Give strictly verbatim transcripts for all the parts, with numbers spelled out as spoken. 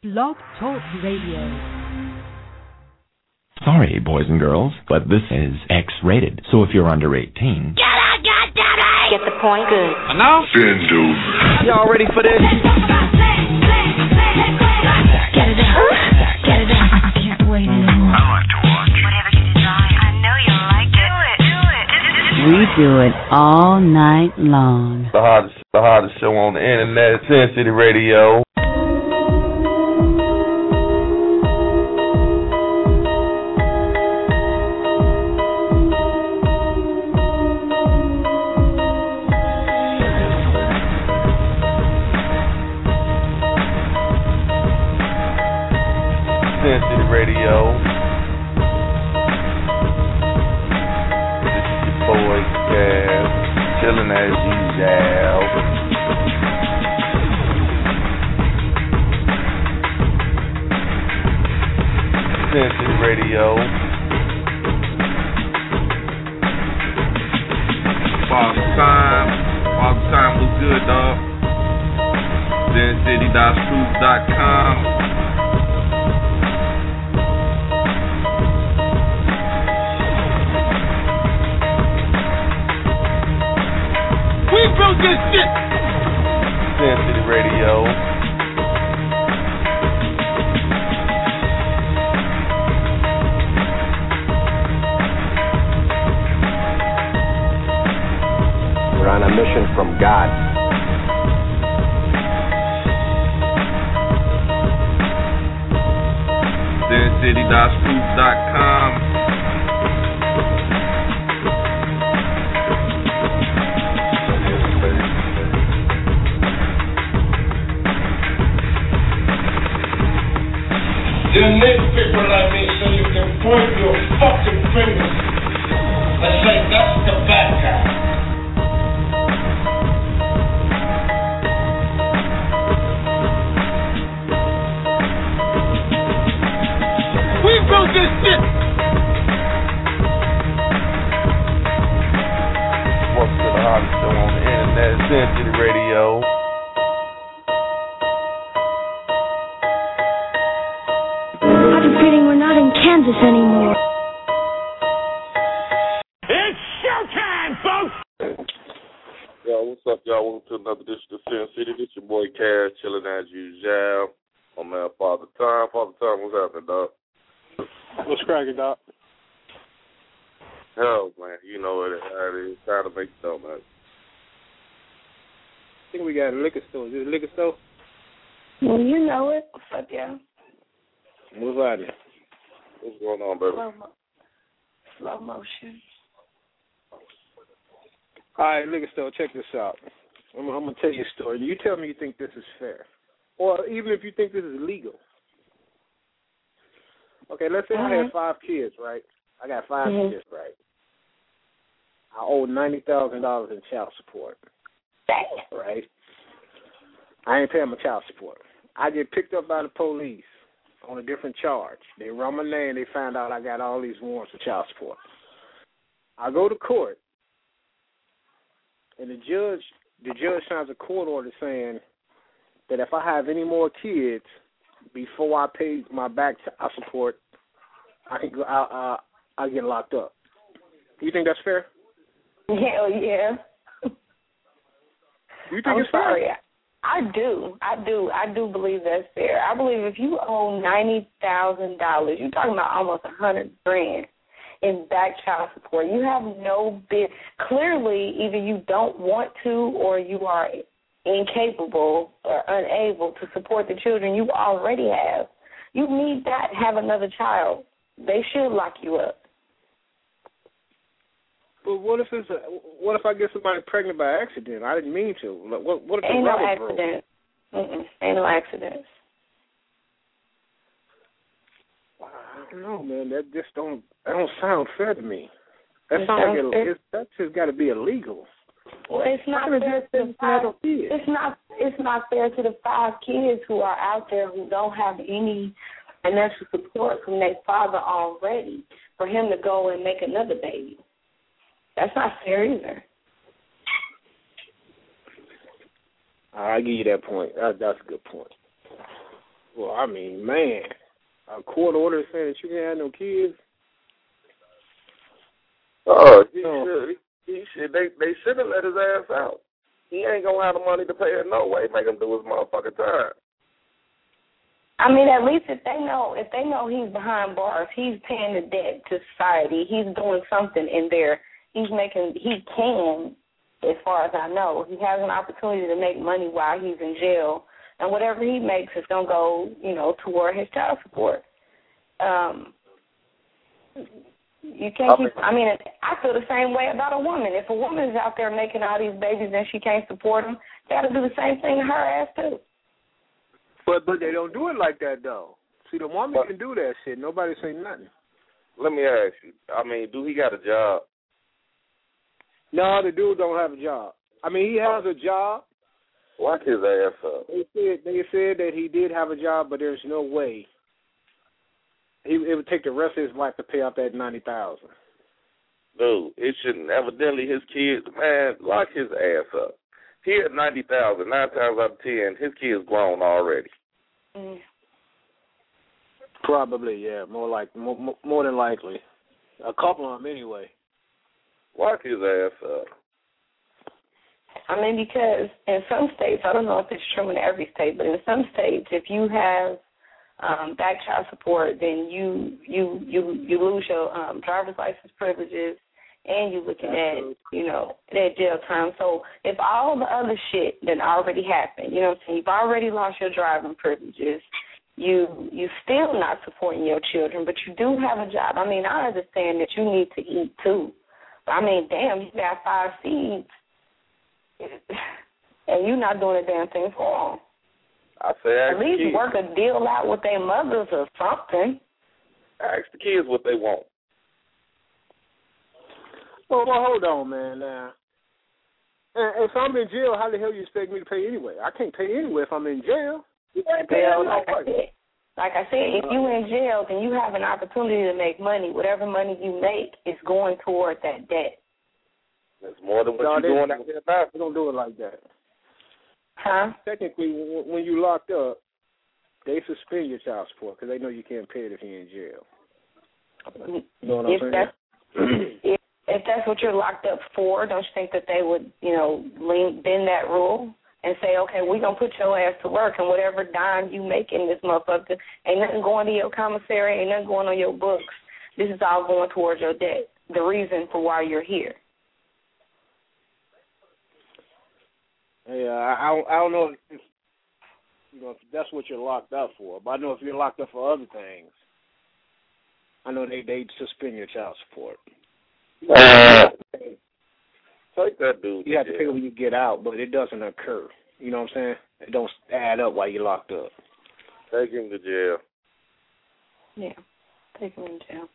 Blog Talk Radio. Sorry, boys and girls, but this is X-rated. So if you're under eighteen... Get out, goddammit! Get the point good. And now? Y'all ready for this? Get it out. Get it out. I can't wait anymore. I like to watch. Whatever you design, I know you'll like it. Do it. Do it. We do it all night long. The hottest, the hottest show on the internet, Sin City Radio. Sin City Radio. This is your boy Cass, chilling as usual. Sin City Radio. Father Time. Father Time was good, dog. Sin City dot truth dot com. We built this shit! Sin City Radio. We're on a mission from God. Sin City dot truth dot com. You need people like me so you can point your fucking fingers and say that's the bad guy. We built this shit! Welcome to the hottest show on the internet, Sin City Radio. I have a feeling we're not in Kansas anymore. It's showtime, folks! Yo, what's up, y'all? Welcome to another edition of Sin City. This your boy Cash, chilling as usual. My man, Father Time. Father Time, what's happening, dog? What's cracking, Doc? Hell, man, you know what it is. Time to make the dough, man. I think we got a liquor store. Is this a liquor store? Well, you know it. What's up, y'all? What's out there? What's going on, baby? Slow, mo- slow motion. All right, liquor store, check this out. I'm, I'm going to tell you a story. You tell me you think this is fair. Or even if you think this is legal. Okay, let's say mm-hmm. I had five kids, right? I got five mm-hmm. kids, right? I owe ninety thousand dollars in child support. Dang. Right? I ain't paying my child support. I get picked up by the police on a different charge. They run my name. They find out I got all these warrants for child support. I go to court, and the judge, the judge signs a court order saying that if I have any more kids before I pay my back child support, I can go. I I, I get locked up. You think that's fair? Hell yeah. You think I'm it's sorry. fair? I do. I do. I do believe that's fair. I believe if you owe ninety thousand dollars, you're talking about almost a hundred grand in back child support. You have no bid. Clearly, either you don't want to or you are incapable or unable to support the children you already have. You need not have another child. They should lock you up. But what if it's a, what if I get somebody pregnant by accident? I didn't mean to. What, what if Ain't the no rubber accident. Mm-mm. Ain't no accidents. Broke? I don't know, man. That just don't that don't sound fair to me. That It sounds like sounds it, fair? it's, that's just got to be illegal. Well, it's not How can fair it to be the five. fair to kids? It's not. It's not fair to the five kids who are out there who don't have any financial support from their father already. For him to go and make another baby, that's not fair either. I give you that point. That, that's a good point. Well, I mean, man, a court order saying that you can't have no kids. Oh, he should. He, he should. They they should have let his ass out. He ain't gonna have the money to pay it no way. Make him do his motherfucking time. I mean, at least if they know, if they know he's behind bars, he's paying the debt to society. He's doing something in there. He's making. He can, as far as I know, he has an opportunity to make money while he's in jail, and whatever he makes is gonna go, you know, toward his child support. Um. You can't keep, I mean, I feel the same way about a woman. If a woman is out there making all these babies and she can't support them, they got to do the same thing to her ass, too. But but they don't do it like that, though. See, the woman but, can do that shit. Nobody say nothing. Let me ask you. I mean, do he got a job? No, the dude don't have a job. I mean, he has a job. Lock his ass up. They said, they said that he did have a job, but there's no way. He, it would take the rest of his life to pay out that ninety thousand. Dude, it shouldn't. Evidently, his kids, man, lock his ass up. He had ninety thousand. Nine times out of ten, his kid's grown already. Mm. Probably, yeah. More like more, more than likely, a couple of them anyway. Lock his ass up. I mean, because in some states, I don't know if it's true in every state, but in some states, if you have Um, back child support, then you you you you lose your um, driver's license privileges, and you're looking at you know that jail time. So if all the other shit that already happened, you know what I'm saying, you've already lost your driving privileges, you you still not supporting your children, but you do have a job. I mean, I understand that you need to eat too. But I mean, damn, you got five seeds, and you're not doing a damn thing for them. I say ask At least the kids. work a deal out with their mothers or something. Ask the kids what they want. Well, well hold on, man. Now, if I'm in jail, how the hell you expect me to pay anyway? I can't pay anyway if I'm in jail. You ain't paying well, no like I said, like I said, if you in jail, then you have an opportunity to make money. Whatever money you make is going toward that debt. That's more than what no, you're they, doing out there now. They don't do it like that. Huh? Technically, when you locked up, they suspend your child support because they know you can't pay it if you're in jail. You know what if I'm saying? That's, if, if that's what you're locked up for, don't you think that they would, you know, lean, bend that rule and say, okay, we're going to put your ass to work, and whatever dime you make in this motherfucker, ain't nothing going to your commissary, ain't nothing going on your books. This is all going towards your debt, the reason for why you're here. Yeah, I, I don't, I don't know if, you know, if that's what you're locked up for, but I know if you're locked up for other things, I know they they suspend your child support. Uh, take that dude. You have to pay when you get out, but it doesn't occur. You know what I'm saying? It don't add up while you're locked up. Take him to jail. Yeah, take him in jail.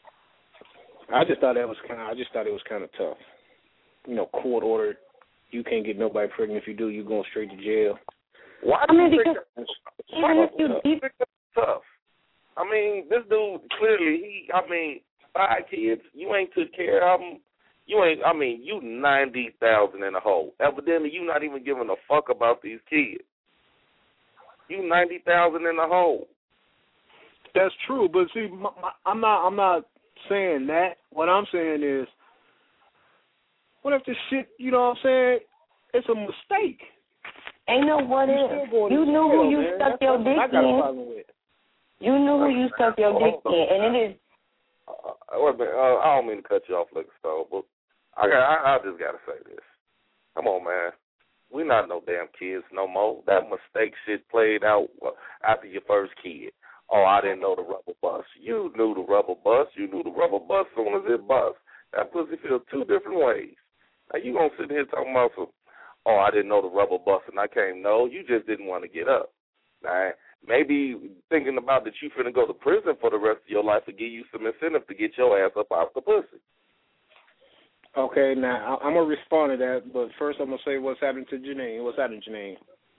I just thought that was kind of. I just thought it was kind of tough. You know, court ordered. You can't get nobody pregnant. If you do, you're going straight to jail. Why do I mean, you think because that's even if you deep tough? I mean, this dude clearly, he. I mean, five kids. You ain't took care of them. You ain't. I mean, you ninety thousand in a hole. Evidently, you not even giving a fuck about these kids. You ninety thousand in a hole. That's true, but see, my, my, I'm not. I'm not saying that. What I'm saying is, what if this shit, you know what I'm saying, it's a mistake? Ain't no what if. You knew who you stuck your dick in. You knew who you stuck your dick in, and it is. Uh, wait a minute. Uh, I don't mean to cut you off, Liquor Store, but I, I, I just got to say this. Come on, man. We not no damn kids no more. That mistake shit played out after your first kid. Oh, I didn't know the rubber bust. You knew the rubber bust. You knew the rubber bust as soon as it bust. That pussy feels two different ways. Now, you going to sit here talking about some, oh, I didn't know the rubber bust and I came. No, you just didn't want to get up. Now, maybe thinking about that you finna go to prison for the rest of your life to give you some incentive to get your ass up off the pussy. Okay, now, I'm going to respond to that, but first I'm going to say what's happening to Janine. What's happening, Janine?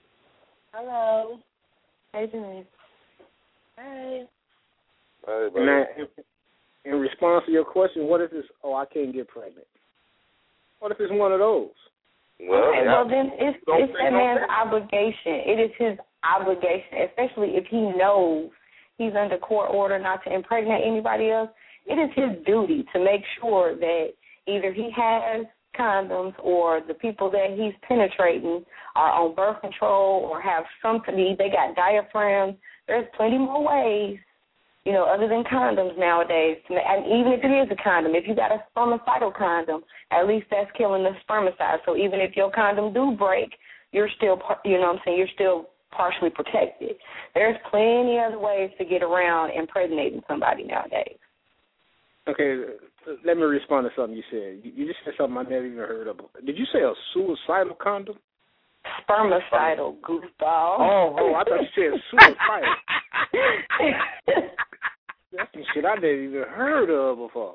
Hello. Hey, Janine. Hey. Hey, buddy. Now, in, in response to your question, what if it's, oh, I can't get pregnant? What if it's one of those? Well, okay, yeah. well then it's, it's that man's obligation. It is his obligation, especially if he knows he's under court order not to impregnate anybody else. It is his duty to make sure that either he has condoms or the people that he's penetrating are on birth control or have something. They got diaphragms. There's plenty more ways, you know, other than condoms nowadays. And even if it is a condom, if you got a spermicidal condom, at least that's killing the spermicide. So even if your condom do break, you're still, you know what I'm saying, you're still partially protected. There's plenty other ways to get around impregnating somebody nowadays. Okay, let me respond to something you said. You just said something I never even heard of. Did you say a suicidal condom? Spermicidal, goofball. Oh, oh, I thought you said suicidal. That's some shit I never even heard of before.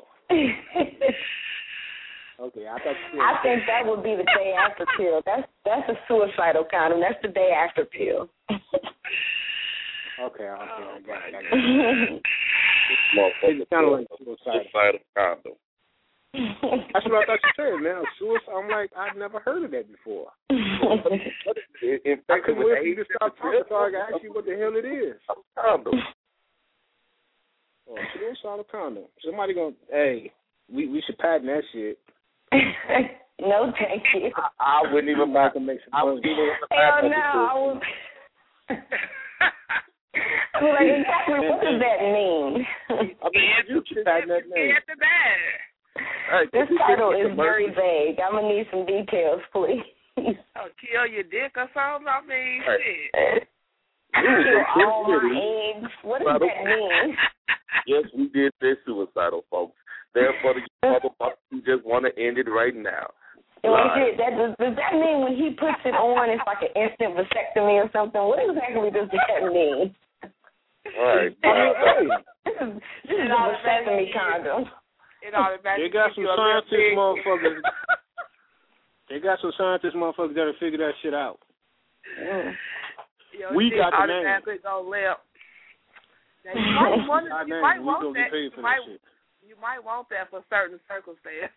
Okay, I thought you said I think that would be the day after pill. That's that's a suicidal condom. That's the day after pill. Okay, okay, I got it. I got it. Motherfucker, kind of like suicidal. suicidal condom. That's what I thought you said, man. Suicide. I'm like, I've never heard of that before. in, in I fact, couldn't wait for you to stop talking so I can ask you what the hell it is. Condom. Oh, suicidal condom. Somebody gonna, hey, we we should patent that shit. No, thank you. I, I wouldn't even buy them. I wouldn't even Hell no, I would. I mean, like, exactly what does that mean? I mean, you should patent that name. Hey, this title is very vague. I'm gonna need some details, please. Oh, kill your dick or something? I mean, hey. shit. Kill all my eggs. What does that mean? Yes, we did say suicidal, folks. Therefore, the motherfuckers who just want to end it right now. Like it, that, does, does that mean when he puts it on, it's like an instant vasectomy or something? What exactly does that mean? All right. I mean, hey, this is, this is a vasectomy condom. They got some scientist motherfuckers. They got some scientist motherfuckers that'll figure that shit out. Mm. Yo, we got the name. Go lip. Now, you might want, you might want that. You might, that shit. you might want that for certain circumstances.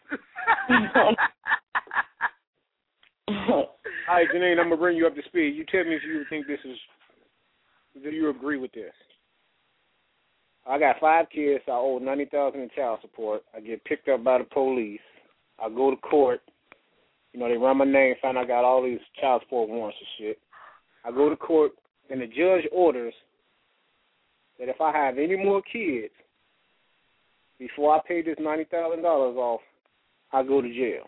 All right, Janine, I'm gonna bring you up to speed. You tell me if you think this is. Do you agree with this? I got five kids. I owe ninety thousand in child support. I get picked up by the police. I go to court. You know, they run my name, find I got all these child support warrants and shit. I go to court, and the judge orders that if I have any more kids before I pay this ninety thousand dollars off, I go to jail.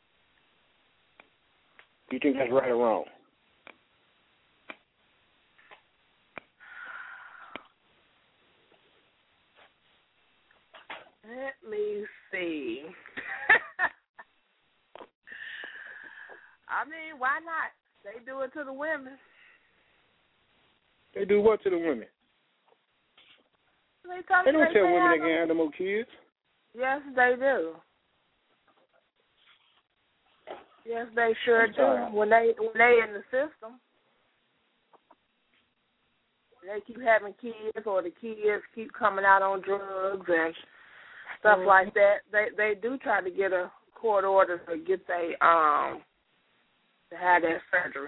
Do you think that's right or wrong? Let me see. I mean, why not? They do it to the women. They do what to the women? They, they don't they tell women they them. can have no more kids. Yes, they do. Yes, they sure do. When they when they in the system, they keep having kids, or the kids keep coming out on drugs and stuff mm-hmm. like that. They they do try to get a court order to get they um to have that surgery.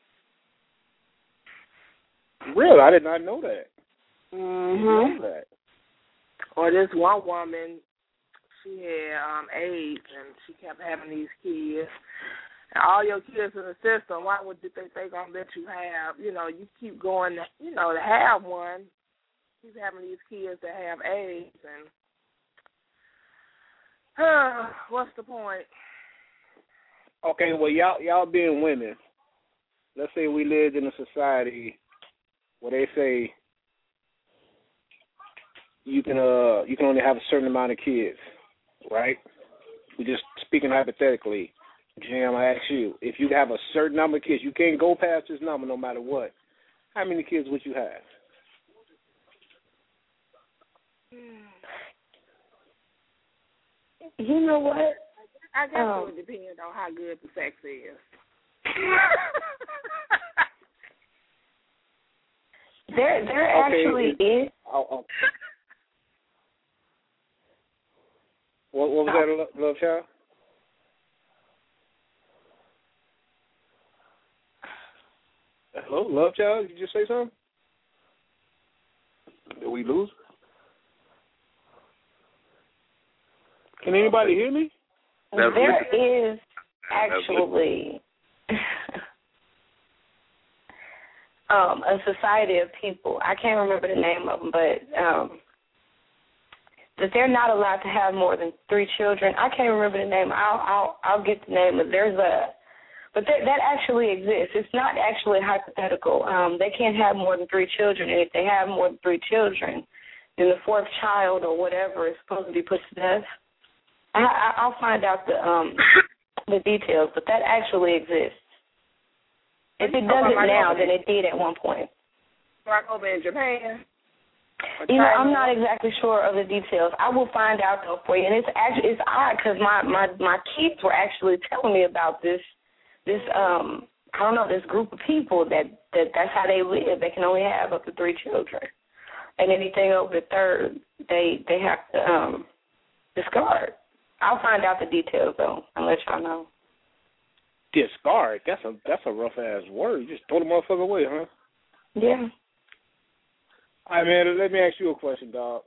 Really, I did not know that. Mm-hmm. Know that. Or this one woman, she had um, AIDS, and she kept having these kids. And all your kids in the system, why would you think they're going to let you have, you know, you keep going, to, you know, to have one, keep having these kids that have AIDS, and uh, what's the point? Okay, well, y'all, y'all being women, let's say we lived in a society where they say you can uh you can only have a certain amount of kids, right? We're just speaking hypothetically. Jim, I ask you, if you have a certain number of kids, you can't go past this number no matter what. How many kids would you have? You know what? I guess um, it would depend on how good the sex is. There, there okay. actually is. Oh, oh. What, what was that, Love Child? Hello, Love Child, did you just say something? Did we lose? Can anybody hear me? There is actually um, a society of people. I can't remember the name of them, but um, that they're not allowed to have more than three children. I can't remember the name. I'll I'll, I'll get the name. But there's a, but that that actually exists. It's not actually hypothetical. Um, they can't have more than three children, and if they have more than three children, then the fourth child or whatever is supposed to be put to death. I, I, I'll find out the um the details, but that actually exists. If it doesn't now, then it did at one point. Like over in Japan. You know, I'm not exactly sure of the details. I will find out though for you. And it's actually it's odd because my, my my kids were actually telling me about this this um I don't know this group of people that, that that's how they live. They can only have up to three children, and anything over the third they they have to um discard. I'll find out the details though and let y'all know. Discard? That's a that's a rough ass word. You just throw the motherfucker away, huh? Yeah. All right, man. Let me ask you a question, dog.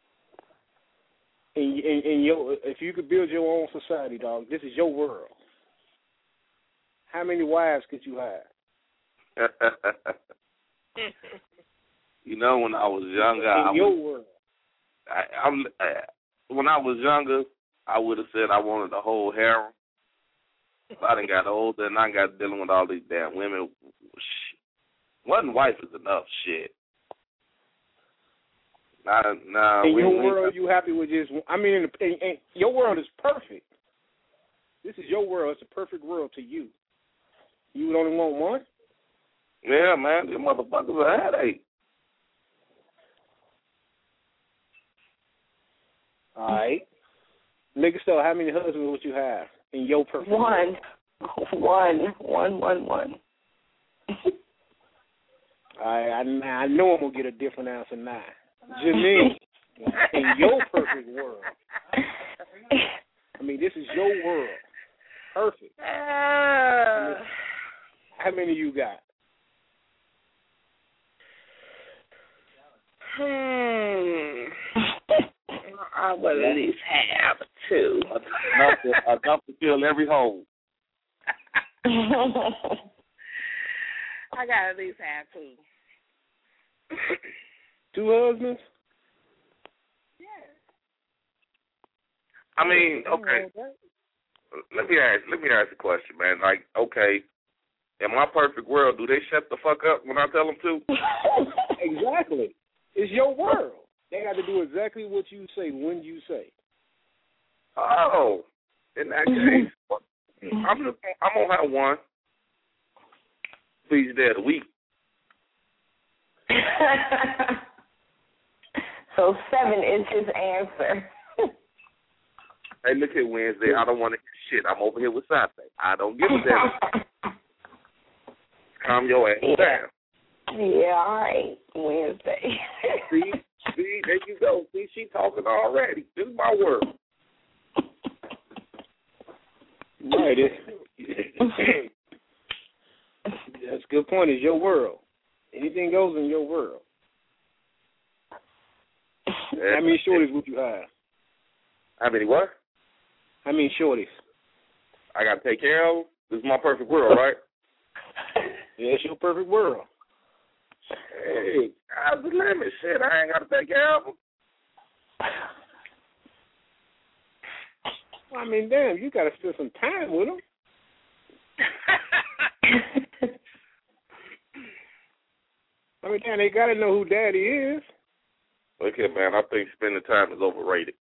In, in, in your, if you could build your own society, dog, this is your world. How many wives could you have? You know, when I was younger, in I your was, world. I, I'm, uh, when I was younger, I would have said I wanted the whole harem. I done got older and I got dealing with all these damn women. One wife is enough shit. Nah, nah, in we, your we, world, you happy with just? I mean, in, in, in, your world is perfect. This is your world. It's a perfect world to you. You would only want one? Yeah, man. These motherfuckers are a headache. All right. Nigga, so how many husbands would you have in your perfect one. world? One. One, one, one. All right. I, I know I'm going to get a different answer now. Janine, in your perfect world. I mean, this is your world. Perfect. Uh, I mean, how many you got? Hmm. I would at least have two. Enough to, enough to fill every hole. I got at least have two. Two husbands? Yeah. I mean, okay. Let me ask. Let me ask a question, man. Like, okay, in my perfect world, do they shut the fuck up when I tell them to? Exactly. It's your world. They got to do exactly what you say when you say. Oh, in that case, I'm just, I'm gonna have one. Please, day of the week. So seven is his answer. Hey, look here, Wednesday. I don't want to hear shit. I'm over here with Saturday. I don't give a damn. Calm your ass yeah. down. Yeah, all right, Wednesday. see, see, there you go. See, she talking already. This is my world. Right. That's a good point. It's your world. Anything goes in your world. How many shorties would you have? How many what? How many shorties? I got to take care of them. This is my perfect world, right? Yeah, it's your perfect world. Hey, how's the limit? Shit, I ain't got to take care of them. I mean, damn, you got to spend some time with them. I mean, damn, they got to know who daddy is. Look here, man, I think spending time is overrated.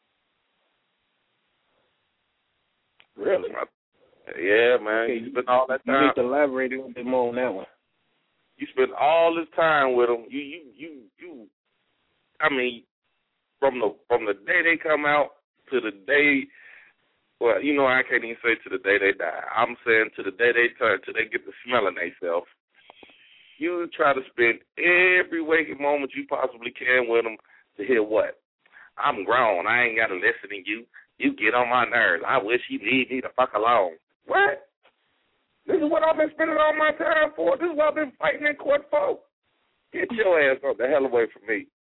Really? Yeah, man. Okay, you spend all that time. You need to elaborate a little bit more on that one. You spend all this time with them. You, you, you, you. I mean, from the from the day they come out to the day. Well, you know, I can't even say to the day they die. I'm saying to the day they turn, till they get to smelling themselves. You try to spend every waking moment you possibly can with them to hear what? I'm grown. I ain't got to listen to you. You get on my nerves. I wish you leave me the fuck alone. What? This is what I've been spending all my time for. This is what I've been fighting in court for. Get your ass on the hell away from me.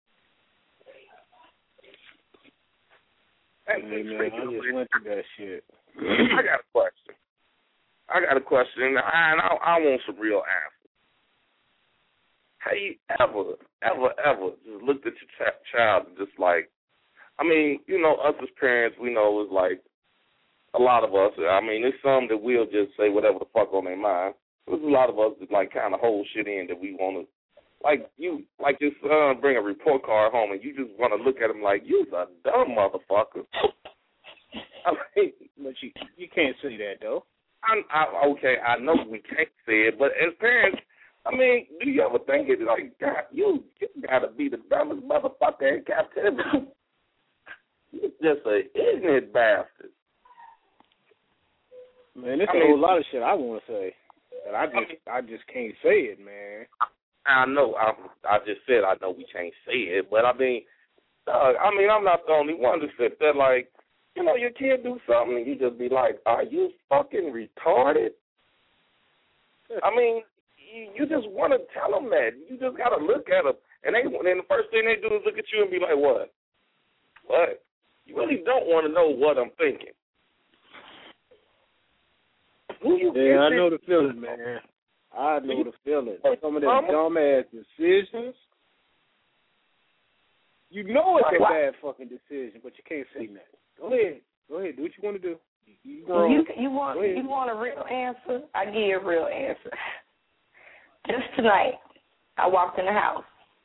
Hey, man, I just went through that shit. I got a question. I got a question, and I, and I, I want some real answers. Have you ever, ever, ever just looked at your ch- child and just like, I mean, you know, us as parents, we know it's like, a lot of us, I mean, there's some that will just say whatever the fuck on their mind. There's a lot of us that, like, kind of hold shit in that we want to, like, you, like your son bring a report card home and you just want to look at him like, you's a dumb motherfucker. I mean, but you you can't say that, though. I'm, I, okay, I know we can't say it, but as parents, I mean, do you ever think it, like, God, you, you got to be the dumbest motherfucker in captivity. You're just an ignorant bastard. Man, there's I a mean, whole lot of shit I want to say, but I just I, mean, I just can't say it, man. I know. I I just said I know we can't say it, but I mean, uh, I mean, I'm not the only one that said that. Like, you know, your kid do something and you just be like, "Are you fucking retarded?" I mean, you, you just want to tell them that. You just got to look at them, and they and the first thing they do is look at you and be like, "What? What?" You really don't want to know what I'm thinking. Who you yeah, I know the feeling, man. I know the feeling. Some of them dumbass decisions. You know it's a bad fucking decision, but you can't say nothing. Go ahead. Go ahead. Do what you want to do. You, you, you want you want a real answer? I give you a real answer. Just tonight, I walked in the house.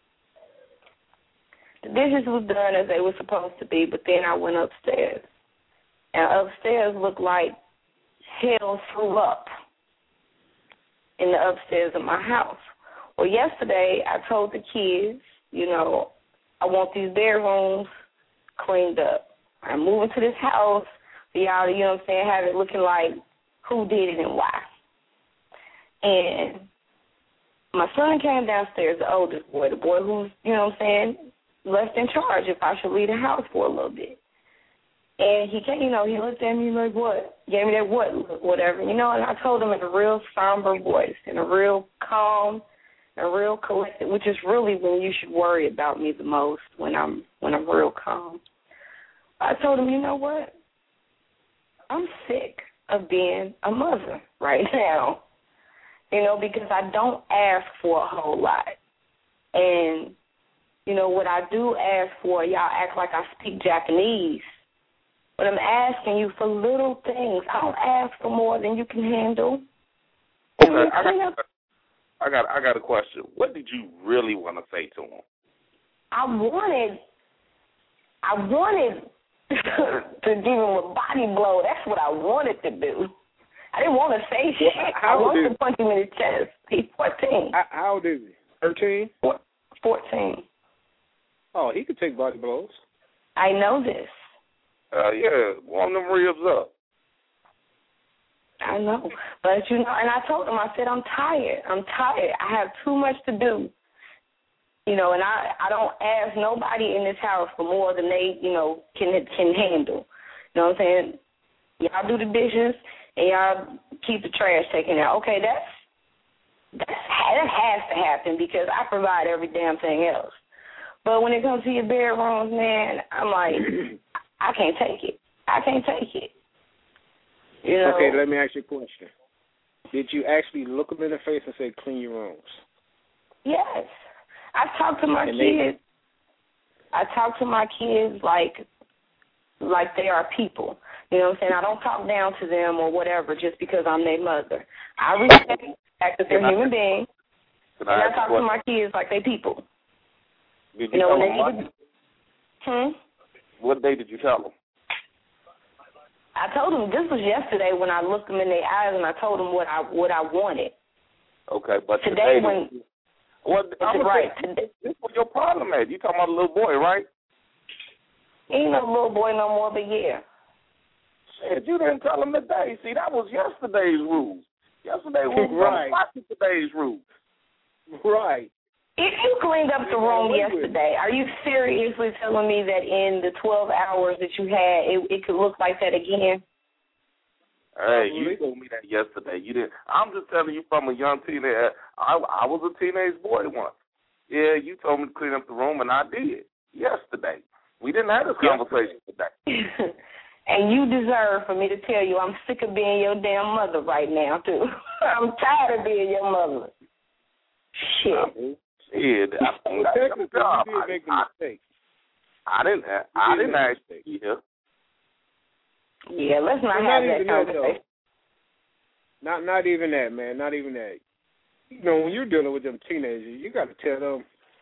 The dishes was done as they were supposed to be, but then I went upstairs. And upstairs looked like hell threw up in the upstairs of my house. Well, yesterday I told the kids, you know, I want these bedrooms cleaned up. I'm moving to this house for y'all to, you know what I'm saying, have it looking like who did it and why. And my son came downstairs, the oldest boy, the boy who's, you know what I'm saying, left in charge if I should leave the house for a little bit. And he came, you know, he looked at me like, what? Gave me that what look, whatever, you know, and I told him in a real somber voice, in a real calm, a real collected, which is really when you should worry about me the most, when I'm when I'm real calm. I told him, you know what? I'm sick of being a mother right now, you know, because I don't ask for a whole lot. And, you know, what I do ask for, y'all act like I speak Japanese. But I'm asking you for little things. I don't ask for more than you can handle. Okay, I got, I got, I got a question. What did you really want to say to him? I wanted, I wanted to give him a body blow. That's what I wanted to do. I didn't want to say shit. How I wanted to punch him in the chest. He's fourteen. How old is he? thirteen? fourteen. Oh, he could take body blows. I know this. Uh, yeah, warm them ribs up. I know. But, you know, and I told him, I said, I'm tired. I'm tired. I have too much to do. You know, and I, I don't ask nobody in this house for more than they, you know, can can handle. You know what I'm saying? Y'all do the dishes and y'all keep the trash taken out. Okay, that's, that's that has to happen because I provide every damn thing else. But when it comes to your bedrooms, man, I'm like, I can't take it. I can't take it. You know? Okay, let me ask you a question. Did you actually look them in the face and say, clean your rooms? Yes. I talk to my and kids. They... I talk to my kids like like they are people. You know what I'm saying? I don't talk down to them or whatever just because I'm their mother. I respect the fact that they're Can human I, beings. And I, I talk what, to my kids like they people. Did you, you know, tell when them they what? Hmm? What day did you tell them? I told them this was yesterday when I looked them in their eyes and I told them what I what I wanted. Okay, but today, today when what I'm right say, today, this is your problem at. You talking about a little boy, right? He ain't no little boy no more, but yeah. Shit, you didn't tell him today. See, that was yesterday's rules. Yesterday's rules right. was today's rules. Right. If you cleaned up the room yesterday, are you seriously telling me that in the twelve hours that you had, it, it could look like that again? Hey, you told me that yesterday. You didn't. I'm just telling you from a young teenager. I I was a teenage boy once. Yeah, you told me to clean up the room, and I did yesterday. We didn't have this conversation today. And you deserve for me to tell you I'm sick of being your damn mother right now, too. I'm tired of being your mother. Shit. Shit. I, I, Technically, you did make a mistake. I didn't. I didn't ask you here. Yeah, let's not well, have not that conversation. That, not not even that, man. Not even that. You know, when you're dealing with them teenagers, you got to tell them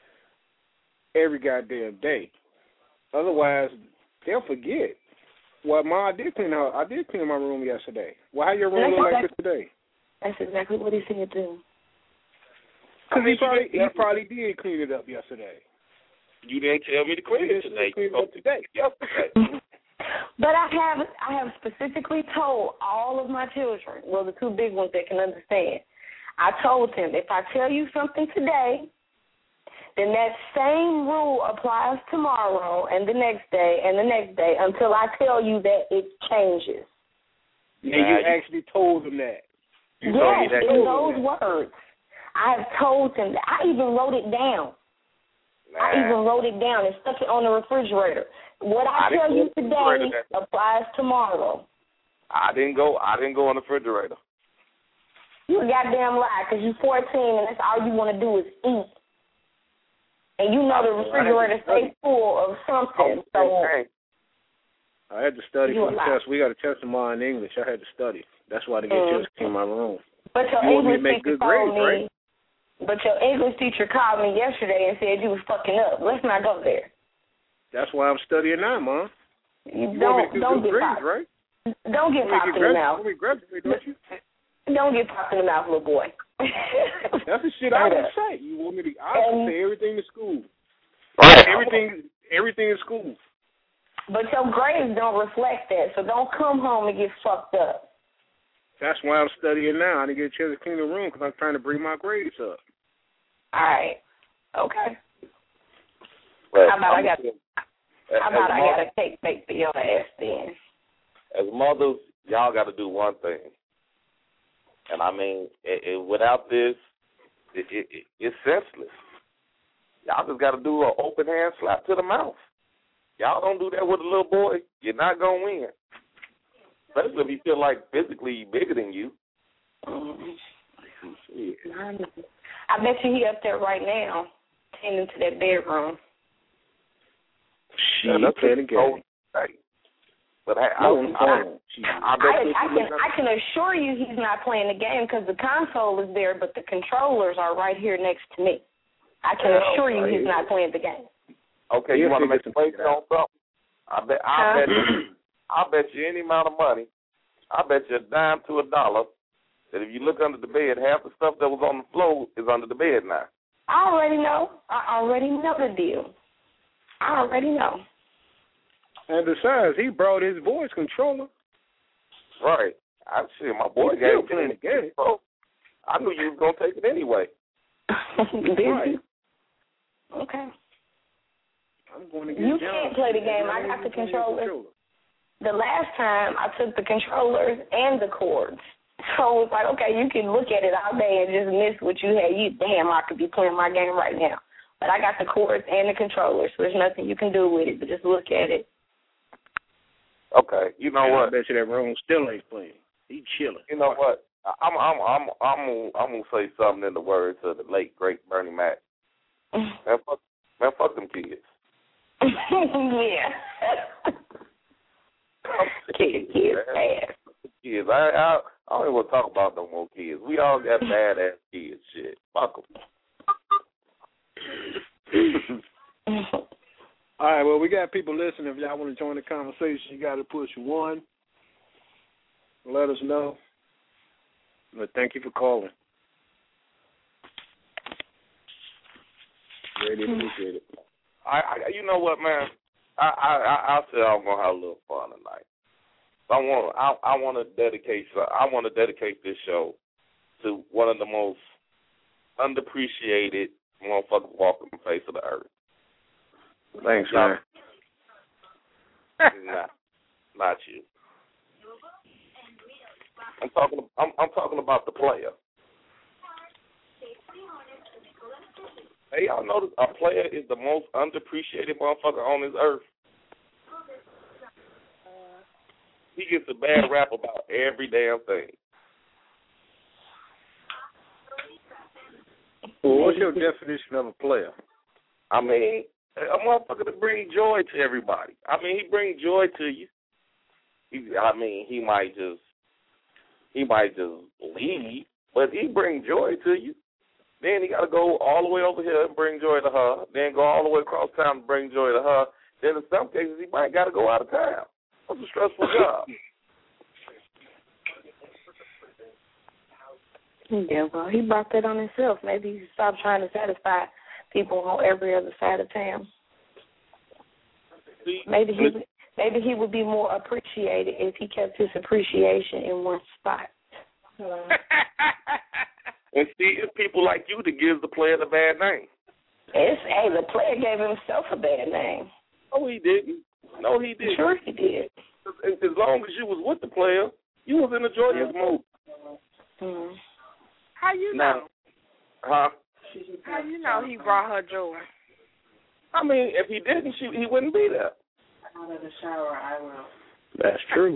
every goddamn day. Otherwise, they'll forget. Well, Ma, I did clean out. I did clean my room yesterday. Well, how your room look like this today? That's exactly what he said too. Because he probably he probably did clean it up yesterday. You didn't tell me to clean it today. Clean it up today. Yesterday. But I have I have specifically told all of my children, well, the two big ones that can understand, I told them, if I tell you something today, then that same rule applies tomorrow and the next day and the next day until I tell you that it changes. And you actually told them that. You yes, told me that in those words. I have told them that. I even wrote it down. Nah. I even wrote it down and stuck it on the refrigerator. What I, I tell you today applies tomorrow. I didn't go. I didn't go on the refrigerator. You a goddamn lie, because you're fourteen and that's all you want to do is eat. And you know the refrigerator stays full of something. So I had to study for the test. We got a test tomorrow in English. I had to study. That's why I didn't get mm. just in my room. But your you English make teacher good called grades, me. right? But your English teacher called me yesterday and said you was fucking up. Let's not go there. That's why I'm studying now, Mom. You, you don't do don't get grades, popped. Right? Don't get popped in the mouth. We graduate, don't you? Don't get popped in the mouth, little boy. That's the shit I would say. You want me to? I would say everything to school. Right. Everything, everything in school. But your grades don't reflect that, so don't come home and get fucked up. That's why I'm studying now. I didn't get a chance to clean the room because I'm trying to bring my grades up. All right. Okay. Well, how about I'm I got? saying, how about I got a cake bake for your ass then? As mothers, y'all got to do one thing, and I mean, it, it, without this, it, it, it, it's senseless. Y'all just got to do an open hand slap to the mouth. Y'all don't do that with a little boy, you're not going to win. Especially if you feel like physically bigger than you. Mm-hmm. I bet you he up there right now, tending to that bedroom. She yeah, playing the game. But I, I, I, I, bet I, I can I can assure you he's not playing the game because the console is there, but the controllers are right here next to me. I can yeah, assure you he's not playing the game. Okay, you want to make a place on something? I bet I huh? bet you, I bet you any amount of money. I bet you a dime to a dollar that if you look under the bed, half the stuff that was on the floor is under the bed now. I already know. I already know the deal. I already know. And besides, he brought his voice controller. Right. I see my boy He's gave playing the game. So I knew you was gonna take it anyway. Right. Okay. I'm going to get you John. Can't play the game. I got the controller. The last time I took the controllers and the cords. So it's like, okay, you can look at it all day and just miss what you had. You damn, I could be playing my game right now. But I got the cords and the controllers, so there's nothing you can do with it, but just look at it. Okay, you know and what? I bet you that Ron still ain't playing. He chilling. You know what? I'm I'm I'm I'm gonna, I'm gonna say something in the words of the late great Bernie Mac. man, fuck, man, fuck them kids. Yeah. kids, kids, ass. Kids, I, I I don't even want to talk about no more kids. We all got bad ass kids. Shit, fuck them. All right, well, we got people listening. If y'all want to join the conversation, you got to push one. Let us know. But thank you for calling. Really appreciate it. I, I, you know what, man? I, I, I, I said I'm gonna have a little fun tonight. So I want, I, I want to dedicate, I want to dedicate this show to one of the most underappreciated motherfuckers walking the face of the earth. Thanks, man. Not, not you. I'm talking. I'm, I'm talking about the player. Hey, y'all notice a player is the most underappreciated motherfucker on this earth. He gets a bad rap about every damn thing. Well, what's your definition of a player? I mean, a motherfucker to bring joy to everybody. I mean, he brings joy to you. He, I mean, he might just, he might just leave, but he brings joy to you. Then he got to go all the way over here and bring joy to her. Then go all the way across town and bring joy to her. Then in some cases, he might got to go out of town. That's a stressful job. Yeah, well, he brought that on himself. Maybe he stopped trying to satisfy people on every other side of town. Maybe he would, maybe he would be more appreciated if he kept his appreciation in one spot. And see, it's people like you that gives the player the bad name. It's, hey, the player gave himself a bad name. No, he didn't. No, he didn't. Sure he did. As long as you was with the player, you was in a joyous mood. Mm. How you know? Huh? How you know he brought her joy? I mean, if he didn't, she, he wouldn't be there. Out of the shower, I will. That's true.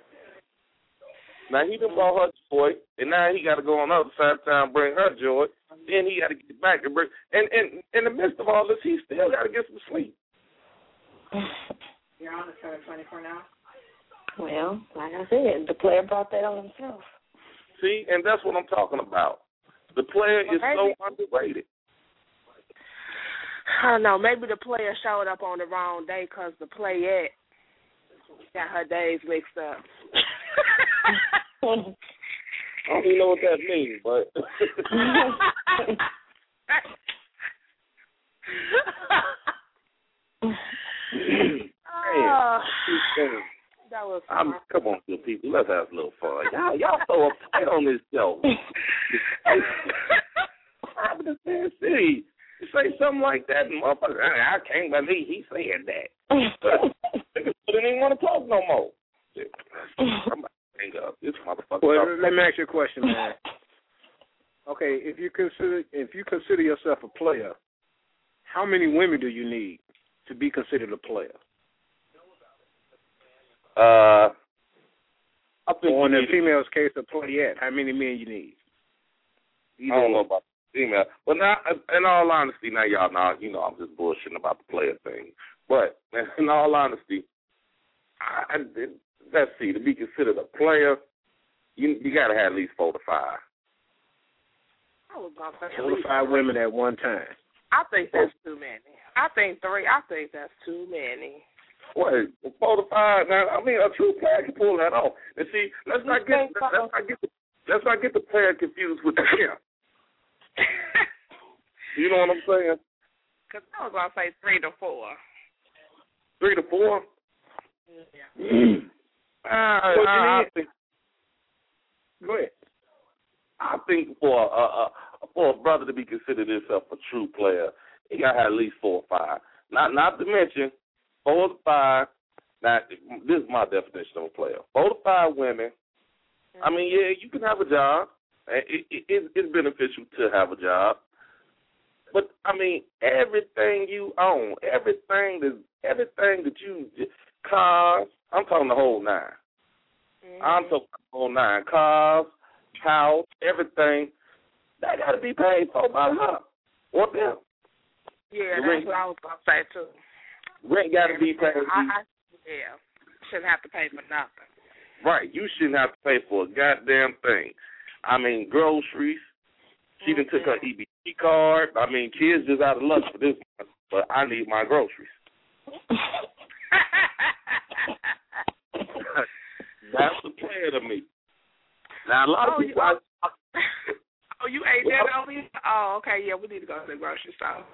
Now, he done brought her joy, and now he got to go on the other side of town and bring her joy. Then he got to get back and bring... And, and in the midst of all this, he still got to get some sleep. You're on the seven twenty-four now? Well, like I said, the player brought that on himself. See, and that's what I'm talking about. The player is so underrated. I don't know. Maybe the player showed up on the wrong day because the playette got her days mixed up. I don't even know what that means, but... oh, that was fun. I'm, come on, good people. Let's have a little fun. Y'all, y'all so uptight on this show. I'm in the Sin City. You say something like that, and motherfucker, I, I can't believe he said that. But niggas didn't even want to talk no more. I'm about to hang up. This motherfucker. Well, let me ask you a question, man. Okay, if you consider if you consider yourself a player, how many women do you need to be considered a player? Uh, I think or in the female's case, a playette, how many men you need? Either I don't know about the female. But now, in all honesty, now y'all know, you know, I'm just bullshitting about the player thing. But in all honesty, I, I, let's see, to be considered a player, you you got to have at least four to five. I was gonna say Four to five women at one time. I think that's too many. I think three. I think that's too many. Wait, four to five. Now, I mean, a true player can pull that off. And see, let's not get let's not get the, let's not get the player confused with the pimp. You know what I'm saying? Because I was gonna say three to four. Three to four. Yeah. uh, So I, I think, go ahead. I think for a, a for a brother to be considered himself a true player, he got to have at least four or five. Not not to mention four to five. Now this is my definition of a player. Four to five women. Mm-hmm. I mean, yeah, you can have a job. It, it, it, it's beneficial to have a job. But I mean, everything you own, everything that everything that you cars. I'm talking the whole nine. Mm-hmm. I'm talking the whole nine cars. House, everything, that got to be paid for by her or them. Yeah, the that's rent, what I was going to say, too. Rent got to be paid. I, I, yeah, shouldn't have to pay for nothing. Right, you shouldn't have to pay for a goddamn thing. I mean, groceries. She mm-hmm. done took her E B T card. I mean, kids just out of luck for this month, but I need my groceries. That's the player to me. Now, a lot of oh, people... You, I, oh, you ate that over here? Oh, okay, yeah, we need to go to the grocery store.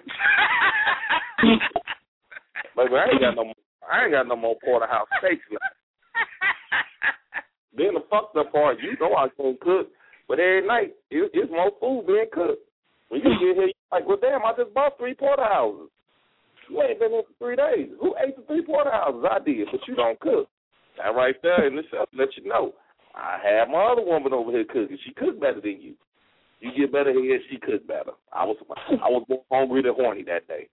Baby, I ain't got no more, I ain't got no more porterhouse steaks left. Then the fucked up part, you know I can't cook, but every night, it, it's more food being cooked. When you get here, you're like, well, damn, I just bought three porterhouses. You ain't been here for three days. Who ate the three porterhouses? I did, but you don't cook. That right there in the shelf let you know. I had my other woman over here cooking. She cooked better than you. You get better head, she cooked better. I was I was more hungry than horny that day.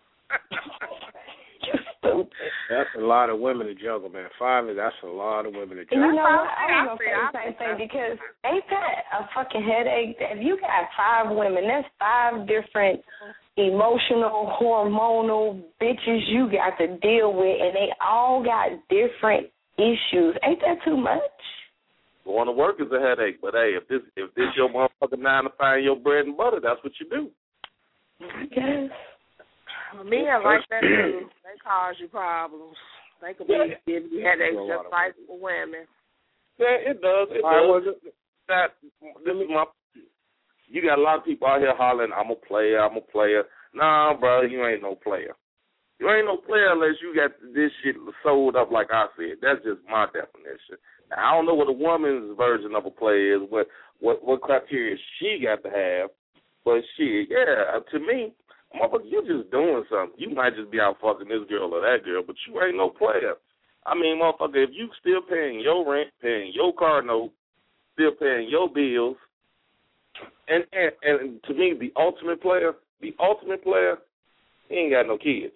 That's a lot of women to juggle, man. Five is that's a lot of women to juggle. You know what? I was gonna say the same thing because ain't that a fucking headache? If you got five women, that's five different emotional, hormonal bitches you got to deal with, and they all got different issues. Ain't that too much? Going to work is a headache, but hey, if this if this your motherfucking nine to find your bread and butter, that's what you do. I guess. Men like that too. They cause you problems. They could be give you headaches just like for women. Yeah, it does. It does. That this is my. You got a lot of people out here hollering, "I'm a player. I'm a player." Nah, bro, you ain't no player. You ain't no player unless you got this shit sold up like I said. That's just my definition. Now, I don't know what a woman's version of a player is, what what what criteria she got to have, but shit, yeah, to me. Motherfucker, you just doing something. You might just be out fucking this girl or that girl, but you ain't no player. I mean, motherfucker, if you still paying your rent, paying your car note, still paying your bills, and, and and to me, the ultimate player, the ultimate player, he ain't got no kids.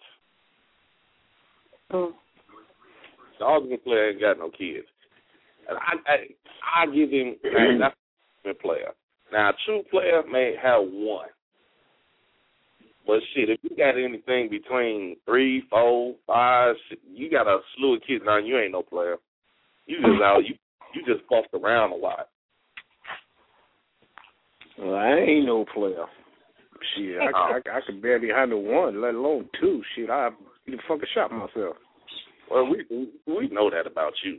Mm. The ultimate player ain't got no kids. And I, I, I give him, that's the ultimate player. Now, a true player may have one. But shit, if you got anything between three, four, five, shit, you got a slew of kids now. You ain't no player. You just out. You you just fucked around a lot. Well, I ain't no player. Shit, I, I, I could barely handle one, let alone two. Shit, I even fucking shot myself. Well, we we know that about you.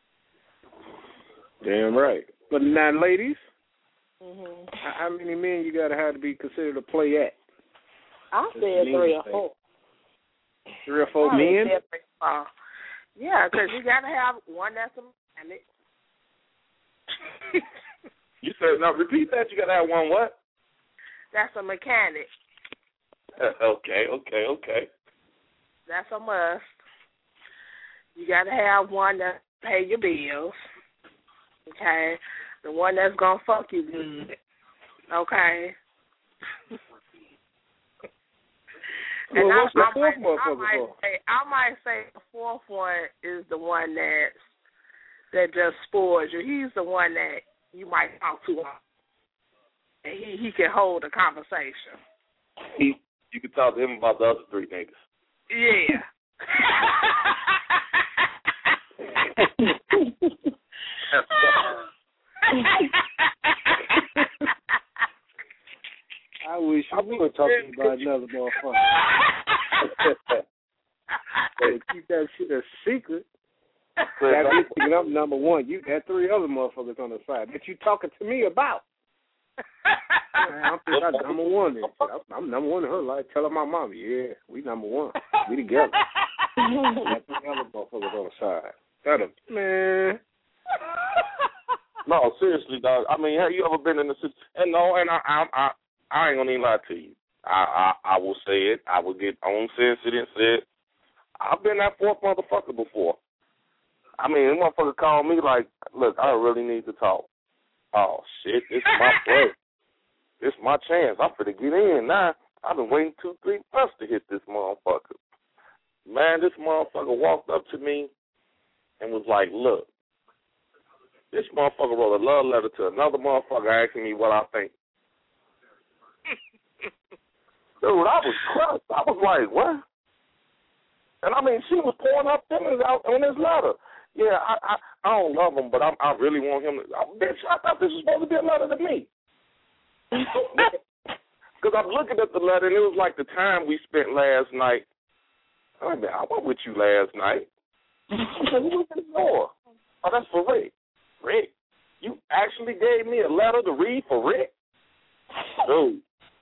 Damn right. But now, ladies, mm-hmm. how many men you gotta have to be considered a playette? I said three or four. Three or four I men? three or four. Yeah, because you got to have one that's a mechanic. You said, now repeat that. You got to have one what? That's a mechanic. okay, okay, okay. That's a must. You got to have one that pay your bills. Okay? The one that's going to fuck you good. Okay? Well, and what's I, the I, fourth might, motherfucker I, might for? say, I might say the fourth one is the one that that just spoils you. He's the one that you might talk to, and he, he can hold a conversation. He, you can talk to him about the other three niggas. Yeah. I wish I would talk to you about another motherfucker. Hey, keep that shit a secret. That bitch thinking I'm number one. You got three other motherfuckers on the side that you talking to me about. Man, I'm, I'm number one. I'm, I'm number one in her life. Tell her my mama, yeah, we number one. We together. Got three other motherfuckers on the side. That a, man. No, seriously, dog. I mean, have you ever been in a situation? And no, and I, I, I, I ain't gonna even lie to you. I, I, I will say it. I will get on sensitive and say it. I've been that fourth motherfucker before. I mean, this motherfucker called me like, look, I really need to talk. Oh, shit, this is my play. This is my chance. I'm finna get in now. I've been waiting two, three months to hit this motherfucker. Man, this motherfucker walked up to me and was like, look, this motherfucker wrote a love letter to another motherfucker asking me what I think. Dude, I was crushed. I was like, what? And I mean, she was pouring her feelings out on this letter. Yeah, I I, I don't love him, but I, I really want him to. I, bitch, I thought this was supposed to be a letter to me. Because I'm looking at the letter, and it was like the time we spent last night. I mean, I went with you last night. I said, what was this for? Oh, that's for Rick. Rick, you actually gave me a letter to read for Rick? Dude.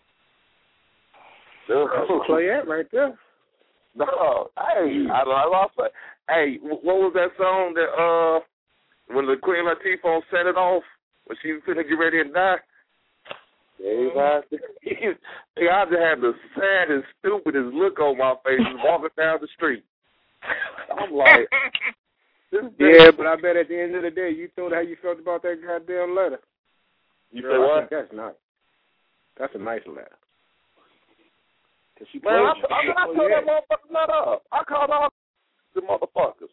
Dude. That's a playette right there. No, hey, I don't know. I hey, what was that song that uh when the Queen Latifah set it off when she was finna get ready and die? Yeah, I just had the saddest, stupidest look on my face walking down the street. I'm like, Yeah, but I bet at the end of the day, you thought how you felt about that goddamn letter. You Girl, say I what? think that's nice. That's a nice letter. Cause she Man, I, played I, I, I oh, tore yeah. that motherfucker not up. I called all the motherfuckers.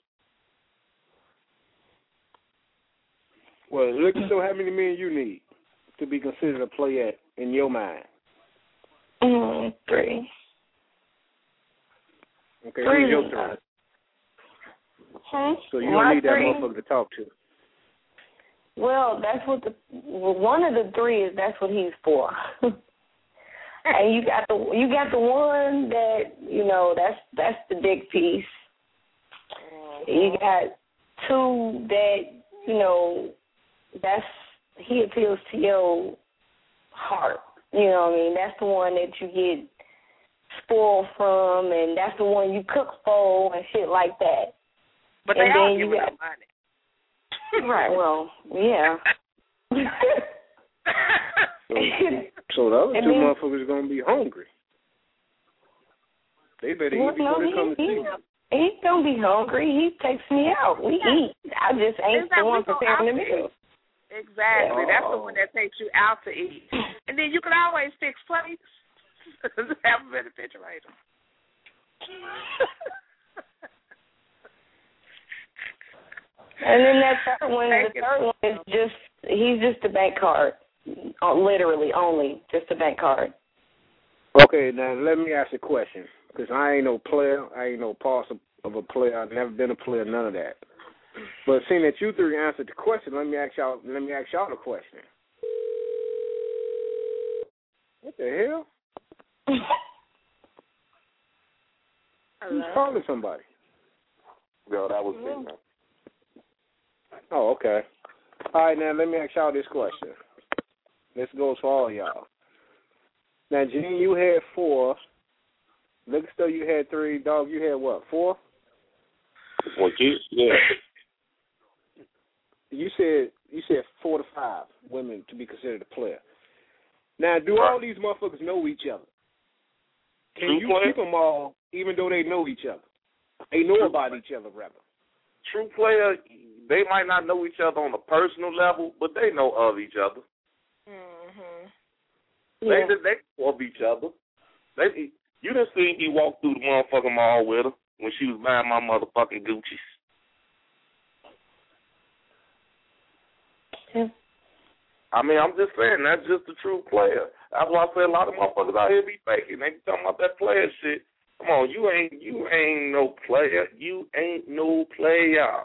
Well, look at so how many men you need to be considered a playette in your mind. Mm, three. Okay, three. who's your three? Hmm? So you My don't need that three? motherfucker to talk to. Well, that's what the well, one of the three is. That's what he's for. And you got the you got the one that you know that's that's the big piece. You got two that you know that's he appeals to your heart. You know what I mean? That's the one that you get spoiled from, and that's the one you cook for and shit like that. But and they all then give you me got, money. Right. Well, yeah. So, so the other And two then- motherfuckers are gonna be hungry. They better Well, eat before no, they come to he, see he, you. he don't be hungry. He takes me out. We eat. I just ain't It's like the one we go preparing the out to meal. eat. Exactly. Oh. That's the one that takes you out to eat. And then you can always fix plates. Have them in the refrigerator. And then that third one, Thank the you. third one is just, he's just a bank card. Uh, literally only, just a bank card. Okay, now let me ask a question, because I ain't no player, I ain't no part of, of a player, I've never been a player, none of that. But seeing that you three answered the question, let me ask y'all. Let me ask y'all the question. What the hell? Who's calling somebody? Yo, that was me, man. Oh, okay. All right, now let me ask y'all this question. This goes for all y'all. Now, Gene, you had four. Liquor Store, you had three. Dog, you had what? Four? Four kids? Yeah. You said you said four to five women to be considered a player. Now, do all these motherfuckers know each other? Can True you player? keep them all, even though they know each other? They know True about each other, rather. True player, they might not know each other on a personal level, but they know of each other. Mm-hmm. They Yeah. they know of each other. They you done seen he walk through the motherfucking mall with her when she was buying my motherfucking Gucci's. Yeah. I mean, I'm just saying, that's just a true player. That's why I say a lot of motherfuckers out here be faking. They be talking about that player shit. Come on, you ain't you ain't no player. You ain't no player.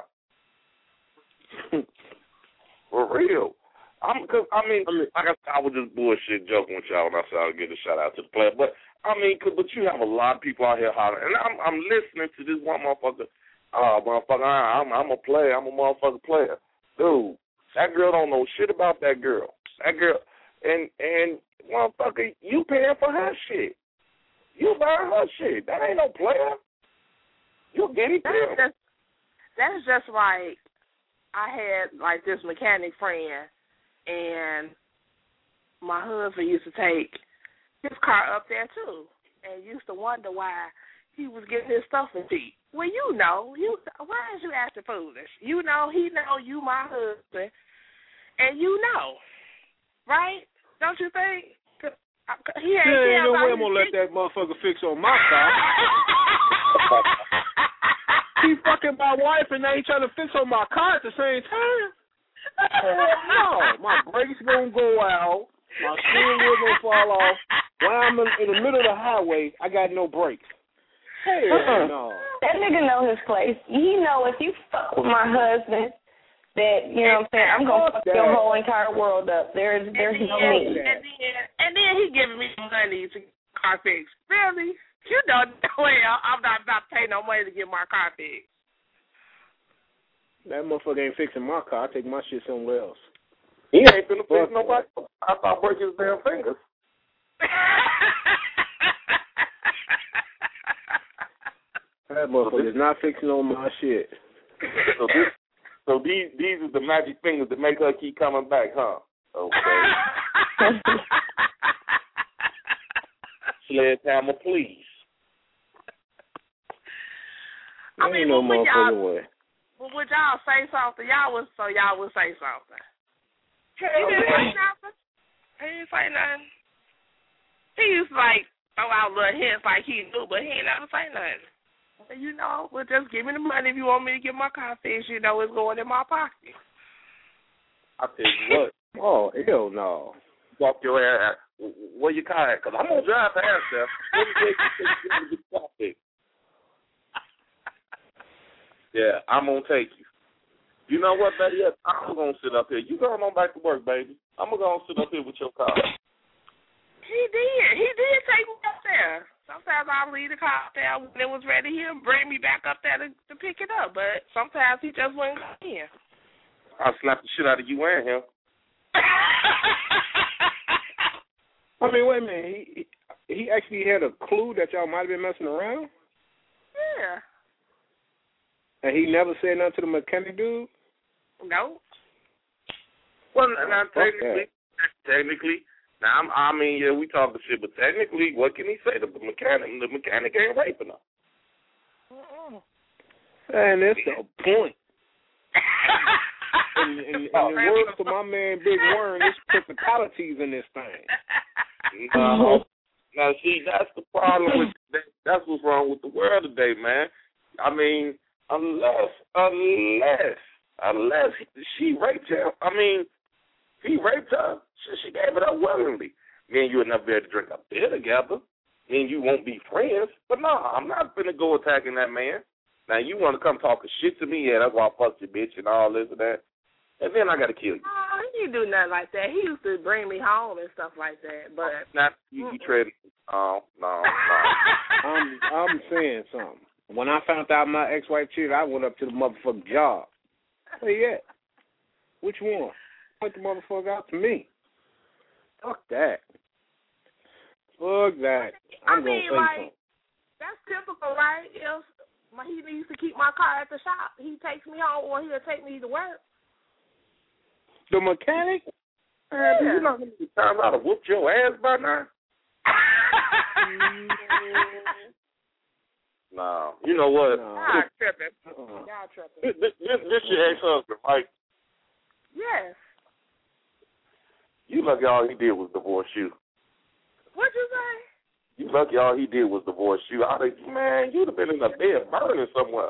For real. I'm cause I mean, like I, I was just bullshit joking with y'all when I said I'd give a shout out to the player. But I mean, cause, but you have a lot of people out here hollering, and I'm I'm listening to this one motherfucker. Oh, motherfucker, I'm I'm a player. I'm a motherfucking player, dude. That girl don't know shit about that girl. That girl, and and motherfucker, you paying for her shit. You buying her shit. That ain't no player. You get it. That's just, that's just like I had like this mechanic friend, and my husband used to take his car up there too, and used to wonder why he was getting his stuff in cheap. Well, you know, you why is you acting foolish? You know, he know you my husband, and you know, right? Don't you think? He ain't, Yeah, ain't no way about I'm gonna let his that motherfucker fix on my car. He fucking my wife and they ain't trying to fix on my car at the same time. No, my brakes gonna go out, my steering wheel gonna fall off. When I'm in, in the middle of the highway, I got no brakes. Hell Uh-uh. no. That nigga know his place. He know if you fuck with my husband, that, you know what I'm saying, I'm going to fuck your whole entire world up. There's there's no and, need. and, then, and then he giving me money to get my car fixed. Really? You know, well, I'm not about to pay no money to get my car fixed. That motherfucker ain't fixing my car. I take my shit somewhere else. He ain't finna fix nobody. I thought break his damn fingers. That motherfucker is not fixing on my shit. So this, so these these are the magic fingers that make her keep coming back, huh? Okay. Sledgehammer, please. I mean, ain't no when motherfucking y'all, way. Well, would y'all say something? Y'all would, so y'all would say something. He didn't say nothing. He didn't say nothing. He used to, like, throw out little hints like he knew, but he ain't never say nothing. And, you know, well, just give me the money if you want me to get my car fixed. You know it's going in my pocket. I tell you what. Oh, hell no. Walk your ass out. Where your car at? Because I'm going to drive past there. Yeah, I'm going to take you. You know what, baby? I'm going to sit up here. You going on back to work, baby. I'm going to go and sit up here with your car. He did. He did take me up there. Sometimes I'll leave the car up there when it was ready. He'll bring me back up there to, to pick it up. But sometimes he just wouldn't go in. I'll slap the shit out of you and him. I mean, wait a minute. He he actually had a clue that y'all might have been messing around? Yeah. And he never said nothing to the mechanic dude? No. Well, now, technically, technically, now, I'm, I mean, yeah, we talking shit, but technically, what can he say? The mechanic, the mechanic ain't raping her. Mm-mm. And that's the point. In, in, in the words of my man Big Worm, there's principalities in this thing. Uh, now, see, that's the problem with that. That's what's wrong with the world today, man. I mean, unless, unless, unless she raped him, I mean, he raped her, she, she gave it up willingly. Me and you would never be able to drink a beer together. Me and you won't be friends. But no, I'm not finna go attacking that man. Now, you want to come talking shit to me? Yeah, that's why I fucked your bitch and all this and that. And then I got to kill you. Oh, he didn't do nothing like that. He used to bring me home and stuff like that. But not you, you tread. Oh, no, no. I'm, I'm saying something. When I found out my ex-wife cheated, I went up to the motherfucking job. Hey, yeah. Which one? Point the motherfucker out to me. Fuck that. Fuck that. I'm I mean, going to say like, something. That's typical, right? If he needs to keep my car at the shop, he takes me home or he'll take me to work. The mechanic? Man, yeah. You not going to be time out to whoop your ass by now? No. You know what? No. Y'all tripping. Uh-uh. Y'all tripping. This, this, this your ex-husband, right? Yes. You lucky all he did was divorce you. What'd you say? You lucky all he did was divorce you. I think, man, you'd have been in a bed burning somewhere.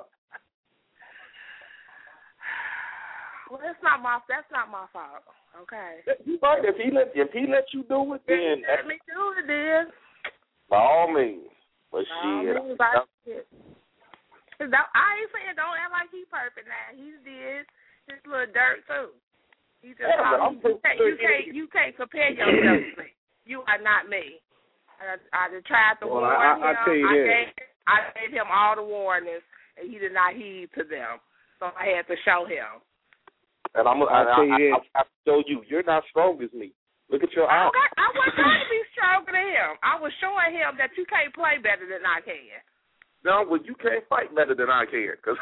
Well, that's not my that's not my fault. Okay. You right. If he let if he let you do it, then let me do it, then. By all means. But by shit. All means, I, don't, I ain't saying don't act like he perfect now. He did his little dirt too. He just yeah, told me, you can't you can't you can't compare yourself to me. You are not me. I, I tried to well, warn I, him. I, tell you I, this. gave, I gave him all the warnings, and he did not heed to them. So I had to show him. And I'm, I, I, I, I, I have to show you, you're not strong as me. Look at your eyes. I, I wasn't trying to be stronger than him. I was showing him that you can't play better than I can. No, well, you can't fight better than I can. Cause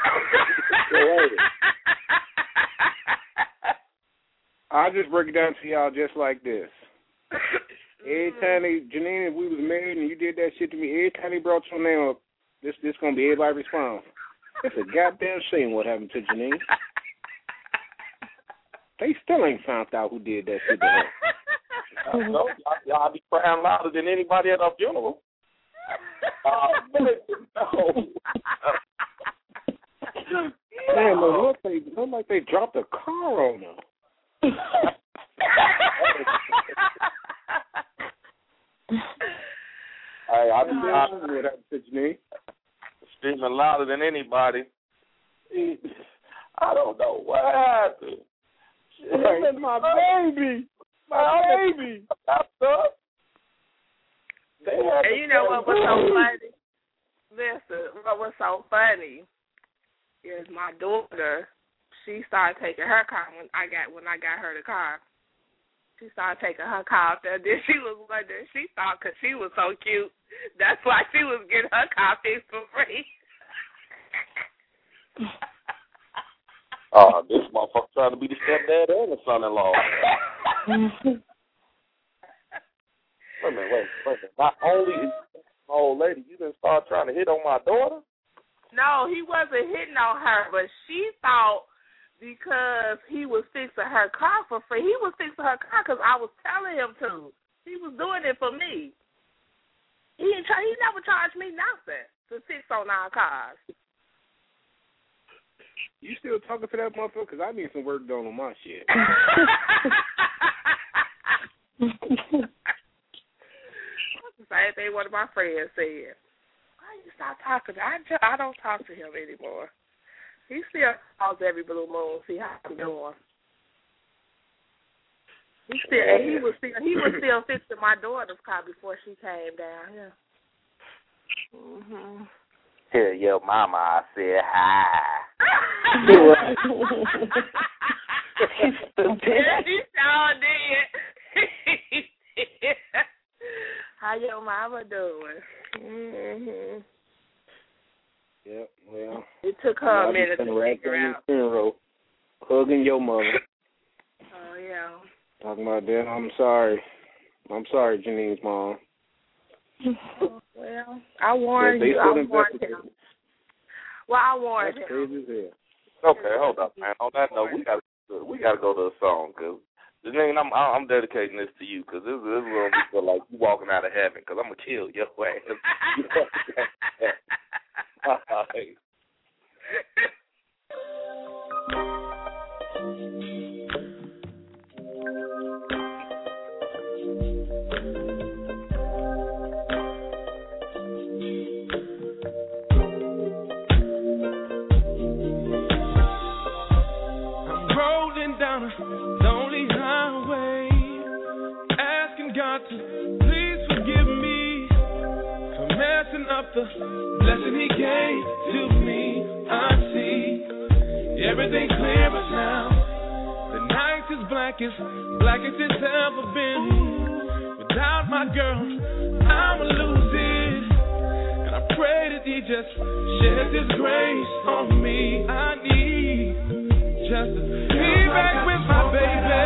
I'll just break it down to y'all just like this. Every time they, Janine, if we was married and you did that shit to me, every time they brought your name up, this this going to be everybody response. It's a goddamn shame what happened to Janine. They still ain't found out who did that shit to her. I know, y'all, y'all be crying louder than anybody at a funeral. Uh, no. Man, look, look, they, look like they dropped a car on her. Hey, I be what happened to Janine. Screaming louder than anybody. I don't know what happened. Right. Him and my baby. My baby. And you know what was so funny? Listen, what was so funny is my daughter, she started taking her car when I got when I got her the car. She started taking her car out there. Then she was wondering, she thought because she was so cute, that's why she was getting her car fixed for free. Oh, uh, this motherfucker trying to be the stepdad and the son-in-law. Wait a minute, wait, wait a minute. Not only is you an old lady, you didn't start trying to hit on my daughter? No, he wasn't hitting on her, but she thought because he was fixing her car for free. He was fixing her car because I was telling him to. He was doing it for me. He didn't try, he never charged me nothing to fix on our cars. You still talking to that motherfucker? Because I need some work done on my shit. Same thing one of my friends said. Why you stop talking to him? I, just, I don't talk to him anymore. He still calls every blue moon, see how I'm doing. He still he was still he was still fixing my daughter's car before she came down here. Mhm. Tell your mama I said hi. He sure did. How your mama doing? Mhm. Yep. Well, it took her a minute to figure out. Funeral, hugging your mother. Oh yeah. Talking about that. I'm sorry. I'm sorry, Janine's mom. Oh, well, I warned you. I warned him. Well, I warned That's him. Crazy as hell. Okay, hold up, man. On that note, we got we got to go to a song, cause Janine, I'm I'm dedicating this to you, cause this this is gonna be feel like you walking out of heaven, cause I'm gonna kill your ass. All right. Down a lonely highway, asking God to please forgive me for messing up the blessing He gave to me. I see everything clear but now. The night is black as black as it's ever been. Without my girl, I'ma lose it. And I pray that He just sheds His grace on me. I need just to be back with my baby.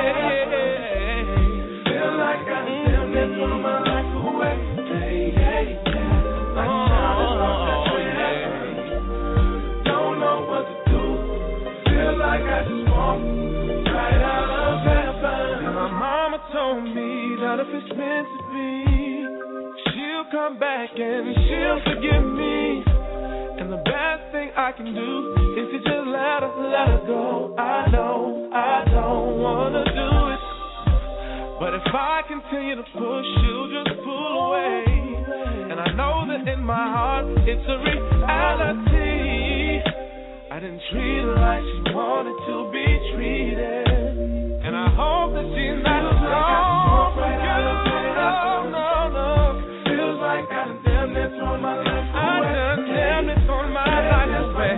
Feel like I damn near threw my life away. Hey, hey, yeah. Like oh, yeah. Don't know what to do. Feel like I just walked right out of heaven. And my mama told me that if it's meant to be, she'll come back and she'll forgive me. And the best thing I can do is to just let her, let her go. I know I don't wanna do it, but if I continue to push, she'll just pull away. And I know that in my heart it's a reality. I didn't treat her like she wanted to be treated, and I hope that she's not wrong. No, no, no. Feels like I done damn near thrown my life away. I done damn near thrown my life away.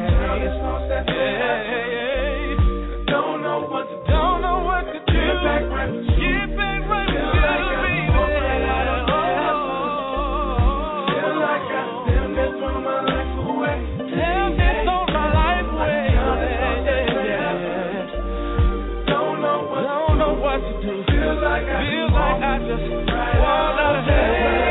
Don't know what to do. Don't know what to do. Get back right with you. Get back right with you, baby. Feel like I damn near thrown my life away. Damn near thrown my life away. Don't know what. Don't know what to do. Feel like I. Feel like I just walked out of heaven.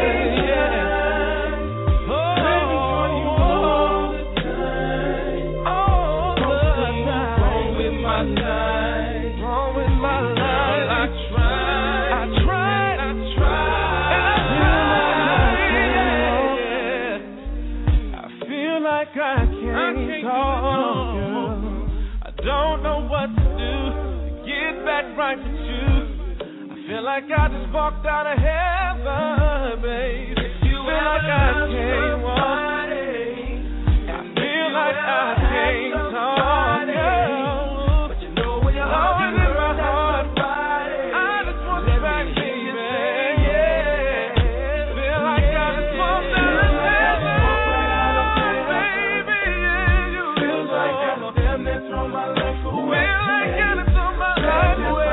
Right with you, I feel like I just walked out of heaven, babe. You feel like I can't walk, I feel like I can't talk, girl. But you know when you're always in my heart, I just want you back, baby. Yeah, feel like I just walked out of heaven, baby. Yeah, you feel like I just damn near thrown my life away. Feel like I just thrown my life away.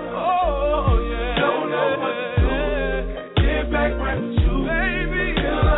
Oh, yeah. Don't know what to do. Get back right with you. Baby,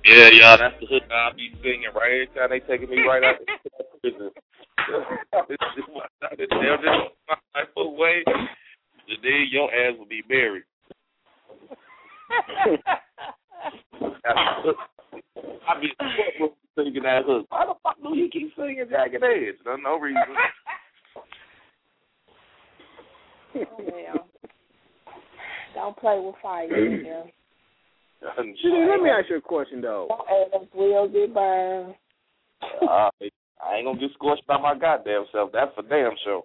Yeah, yeah, that's the hook I be singing right every time they taking me right out of prison. They'll just my foot away, and then your ass will be buried. I be singing that hook. Why the fuck do you keep singing Jagged Edge? For no reason. Oh, yeah. Don't play with fire, man. Shitty, let me ask you a question, though. Ass will get burned. Uh, I ain't gonna get scorched by my goddamn self. That's for damn sure.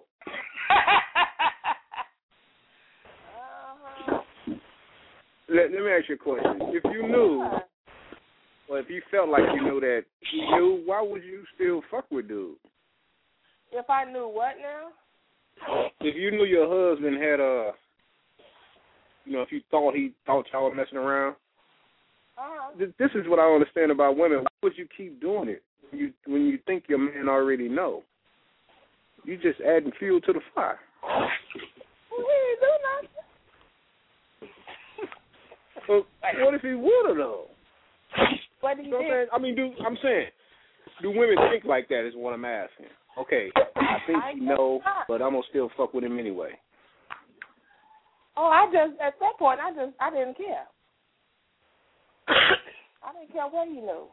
uh-huh. let, let me ask you a question. If you knew, or if you felt like you knew that he knew, why would you still fuck with dude? If I knew what now? If you knew your husband had a, you know, if you thought he thought y'all were messing around, uh-huh. th- this is what I don't understand about women. Why would you keep doing it when you, when you think your man already know? You just adding fuel to the fire. We didn't do nothing. So what if he would have though? What do you, you know what I'm saying? I mean, do I'm saying, do women think like that? Is what I'm asking. Okay, I think I he know, not. but I'm gonna still fuck with him anyway. Oh, I just at that point, I just I didn't care. I didn't care what he knew.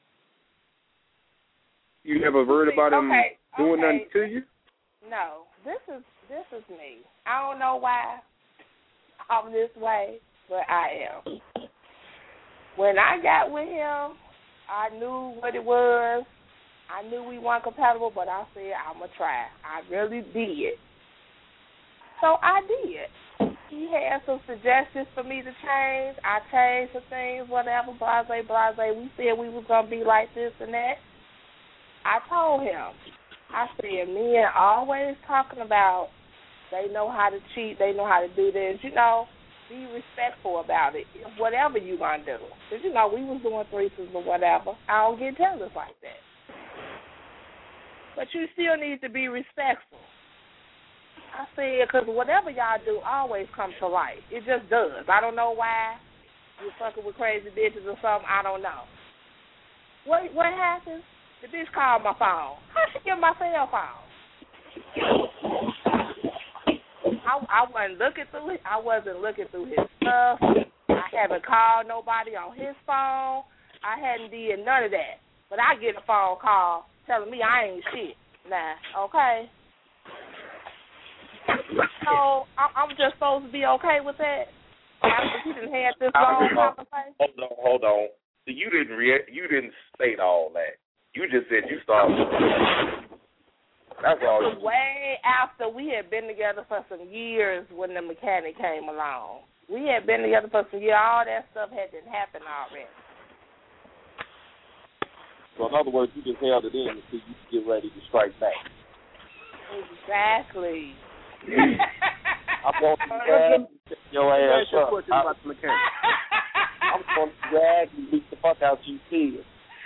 You never heard about him okay, doing okay. nothing to you? No, this is this is me. I don't know why I'm this way, but I am. When I got with him, I knew what it was. I knew we weren't compatible, but I said, I'm going to try. I really did. So I did. He had some suggestions for me to change. I changed some things, whatever, blase, blase. We said we was going to be like this and that. I told him, I said, men always talking about they know how to cheat, they know how to do this. You know, be respectful about it, whatever you want to do. Because, you know, we was doing threesomes or whatever. I don't get jealous like that. But you still need to be respectful. I said, because whatever y'all do always comes to light. It just does. I don't know why you're fucking with crazy bitches or something. I don't know. What what happens? The bitch called my phone. How she get my cell phone? I, I wasn't looking through it. I wasn't looking through his stuff. I haven't called nobody on his phone. I hadn't did none of that. But I get a phone call telling me I ain't shit. Nah, okay? So I'm just supposed to be okay with that? After he didn't have this long conversation? Hold on, hold on. So you didn't re- you didn't state all that. You just said you started. That's all. This was way after we had been together for some years when the mechanic came along. We had been together for some years. All that stuff had been happened already. So in other words, you just held it in until you get ready to strike back. Exactly. I'm going to drag your ass up. About the mechanic. I'm going to drag and beat the fuck out you kids.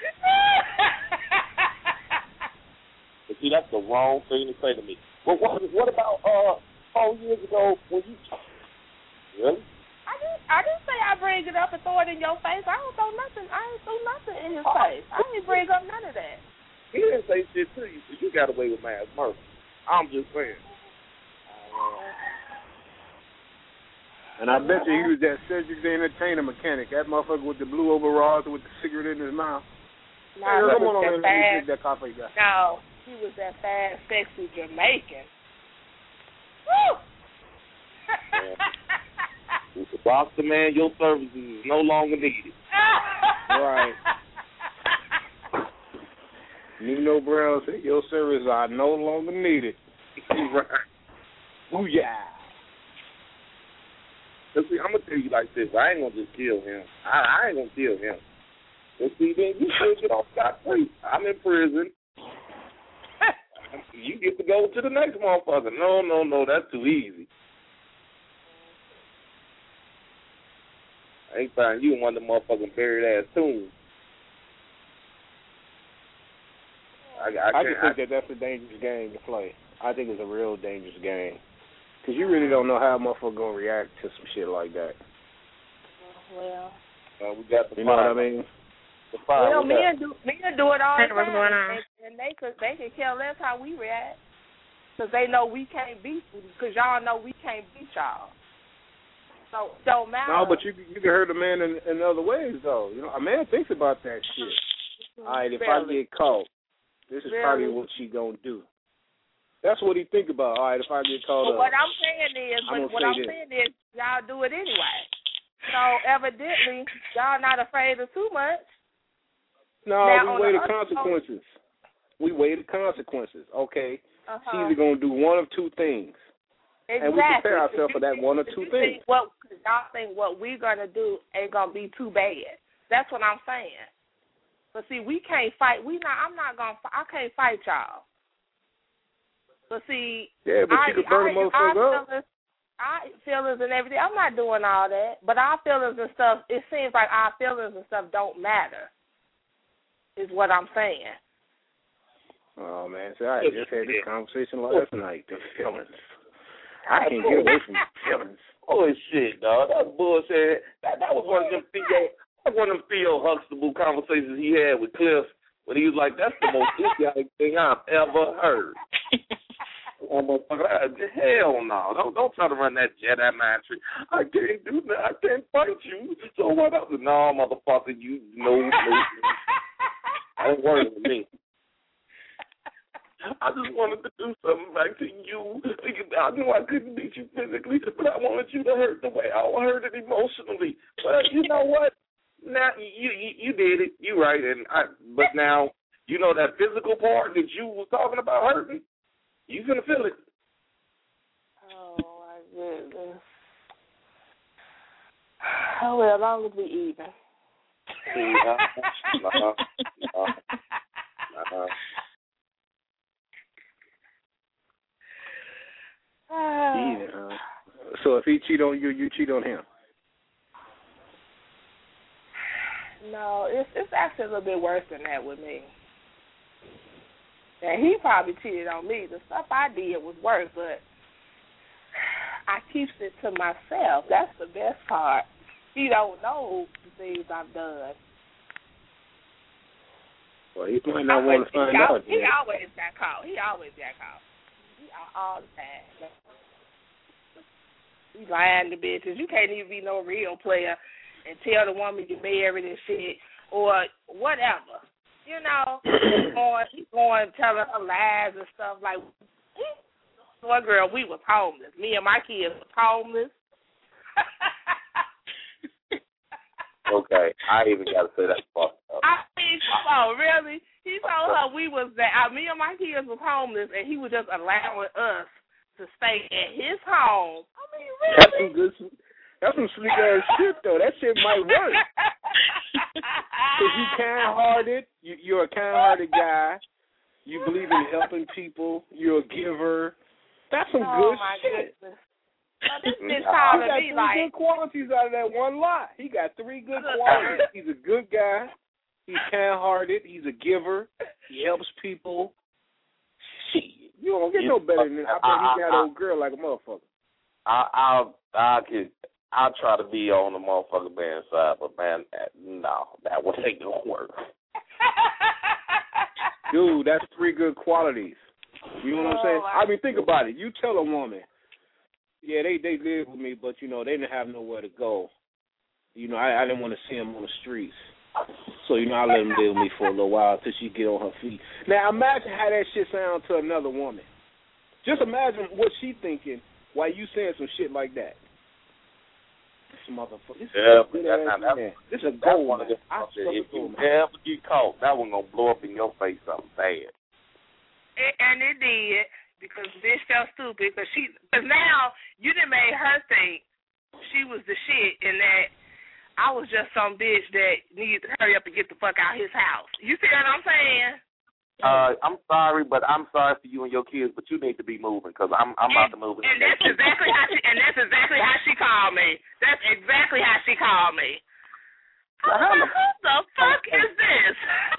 But see, that's the wrong thing to say to me. Well, what, what about uh four years ago when you... Really? I didn't, I didn't say I bring it up and throw it in your face. I don't throw nothing. I ain't threw nothing in his face. I didn't bring up none of that. He didn't say shit to you, so you got away with mass murder. I'm just saying. And I bet you he was that Cedric the Entertainer mechanic, that motherfucker with the blue overalls with the cigarette in his mouth. No, hey, come on over that and take that coffee you got. No, he was that fast, sexy Jamaican. Woo! Boxer man, your services is no longer needed. Right. Nino Brown said, your services are no longer needed. Right. Ooh, yeah. Cause see, I'm gonna tell you like this. I ain't gonna just kill him. I, I ain't gonna kill him. But see, then you still get off scot free. I'm in prison. You get to go to the next motherfucker. No, no, no, that's too easy. I ain't finding you in one of the motherfucking buried ass tombs. I, I, I just think I, that that's a dangerous game to play. I think it's a real dangerous game. Because you really don't know how a motherfucker going to react to some shit like that. Well, uh, we got the You know what I mean? Well, men do men do it all the time. What's going on? And, and they could they can care less how we react, because they know we can't beat, because y'all know we can't beat y'all. So it don't matter. No, but you you can hurt a man in, in other ways though. You know, a man thinks about that shit. All right, if I get caught, this is really? probably what she gonna do. That's what he think about. All right, if I get caught But up. what I'm saying is, I'm but what I'm this. saying is, y'all do it anyway. So evidently, y'all not afraid of too much. No, now, we weigh the, the consequences. We weigh the consequences. Okay, uh-huh. she's either gonna do one of two things, exactly. and we prepare ourselves for that one or two things. What y'all think what we're gonna do ain't gonna be too bad. That's what I'm saying. But see, we can't fight. We not. I'm not gonna. I can't fight y'all. But see, yeah, but I, you could burn I, a motherfucker up. Feelings, our feelings and everything. I'm not doing all that. But our feelings and stuff. It seems like our feelings and stuff don't matter. Is what I'm saying. Oh man, see, I just had this conversation last night. The feelings. I can't get away from feelings. Bullshit, dog. That's bullshit. That that was one of them Theo. That was one of them Theo Huxtable conversations he had with Cliff, when he was like, "That's the most idiotic thing I've ever heard." Oh, motherfucker, hell no! Don't don't try to run that Jedi mind trick. I can't do that. I can't fight you. So what else? No, motherfucker, you know. No, that ain't working with me. I just wanted to do something back to you. I knew I couldn't beat you physically, but I wanted you to hurt the way I hurt it emotionally. But you know what? Now you you, you did it. You right, and I. But now you know that physical part that you was talking about hurting. You gonna feel it. Oh my goodness. Oh well, as long as we even. uh, uh, uh, uh, Yeah. Uh, so if he cheat on you, you cheat on him. No, it's it's actually a little bit worse than that with me. And he probably cheated on me. The stuff I did was worse, but I keep it to myself. That's the best part. He don't know the things I've done. Well, he might not want to find he out. He yet. always got caught. He always got caught. He all the time. He lying to bitches. You can't even be no real player and tell the woman you married and shit or whatever. You know, going, he's going telling her lies and stuff. Like, one girl, we was homeless. Me and my kids was homeless. Okay, I even got to say that fucked up. I mean, come on, really? He told her we was that. Uh, me and my kids was homeless, and he was just allowing us to stay at his home. I mean, really? That's some good. That's some slick ass shit though. That shit might work. Cause you kind-hearted. You, you're a kind-hearted guy. You believe in helping people. You're a giver. That's some oh, good my shit. Goodness. Well, this bitch He calling got me three like. good qualities out of that one lot. He got three good qualities. He's a good guy. He's kind-hearted. He's a giver. He helps people. Shit, you don't get no better than that. I bet he got an old girl like a motherfucker. I I'll I could I'll try to be on the motherfucker man side, but man, no, that one ain't gonna work. Dude, that's three good qualities. You know what I'm saying? I mean, think about it. You tell a woman, yeah, they they live with me, but you know they didn't have nowhere to go. You know, I, I didn't want to see them on the streets, so you know I let them live with me for a little while till she get on her feet. Now imagine how that shit sounds to another woman. Just imagine what she thinking while you saying some shit like that. This motherfucker. This yeah, is a good that, ass that, man. This that, is a gold one of man. the, I if you gold ever get caught, that one gonna blow up in your face something bad. It, and it did, because bitch felt stupid, because she, because now you done made her think she was the shit, and that I was just some bitch that needed to hurry up and get the fuck out of his house. You see what I'm saying? Uh, I'm sorry, but I'm sorry for you and your kids, but you need to be moving, because I'm I'm about to move. And that's exactly how she, and that's exactly how she called me. That's exactly how she called me. Now, how the, Who the fuck is this?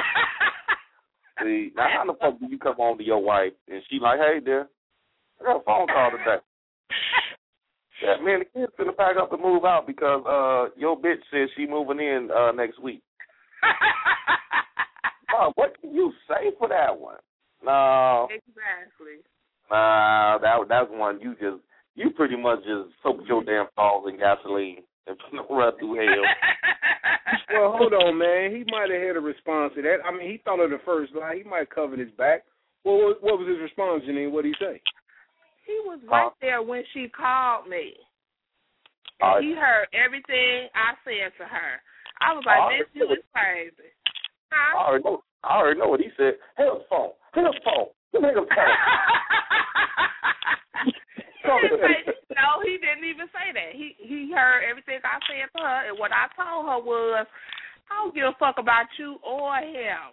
See, now how the fuck do you come home to your wife and she like, hey, dear, I got a phone call today. Yeah, man, the kids finna pack up and move out because uh your bitch says she moving in uh next week. Oh, what can you say for that one? No. Exactly. Nah, that that's one you just you pretty much just soaked your damn balls in gasoline and run through hell. Well, hold on, man. He might have had a response to that. I mean, he thought of the first line. He might have covered his back. Well, what, what was his response, Janine? What did he say? He was right uh, there when she called me. And uh, he heard everything I said to her. I was like, bitch, you was crazy. Huh? I already know. I already know what he said. Hell phone. Hell phone. Hell phone. He didn't say, no, he didn't even say that. He he heard everything I said to her, and what I told her was, I don't give a fuck about you or him.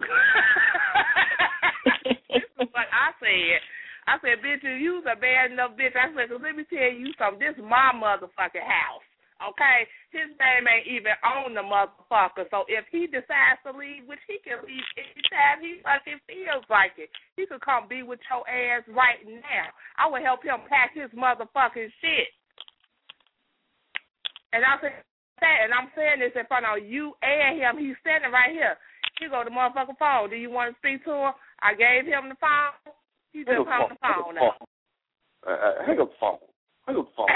This is what I said. I said, bitch, you a bad enough bitch. I said, let me tell you something. This is my motherfucking house. Okay, his name ain't even on the motherfucker. So if he decides to leave, which he can leave anytime he fucking feels like it, he could come be with your ass right now. I would help him pack his motherfucking shit. And I said that, and I'm saying this in front of you and him. He's standing right here. He go to the motherfucking phone. Do you want to speak to him? I gave him the phone. He just hung the phone up. Uh, uh, hang up the phone. Hang up the phone.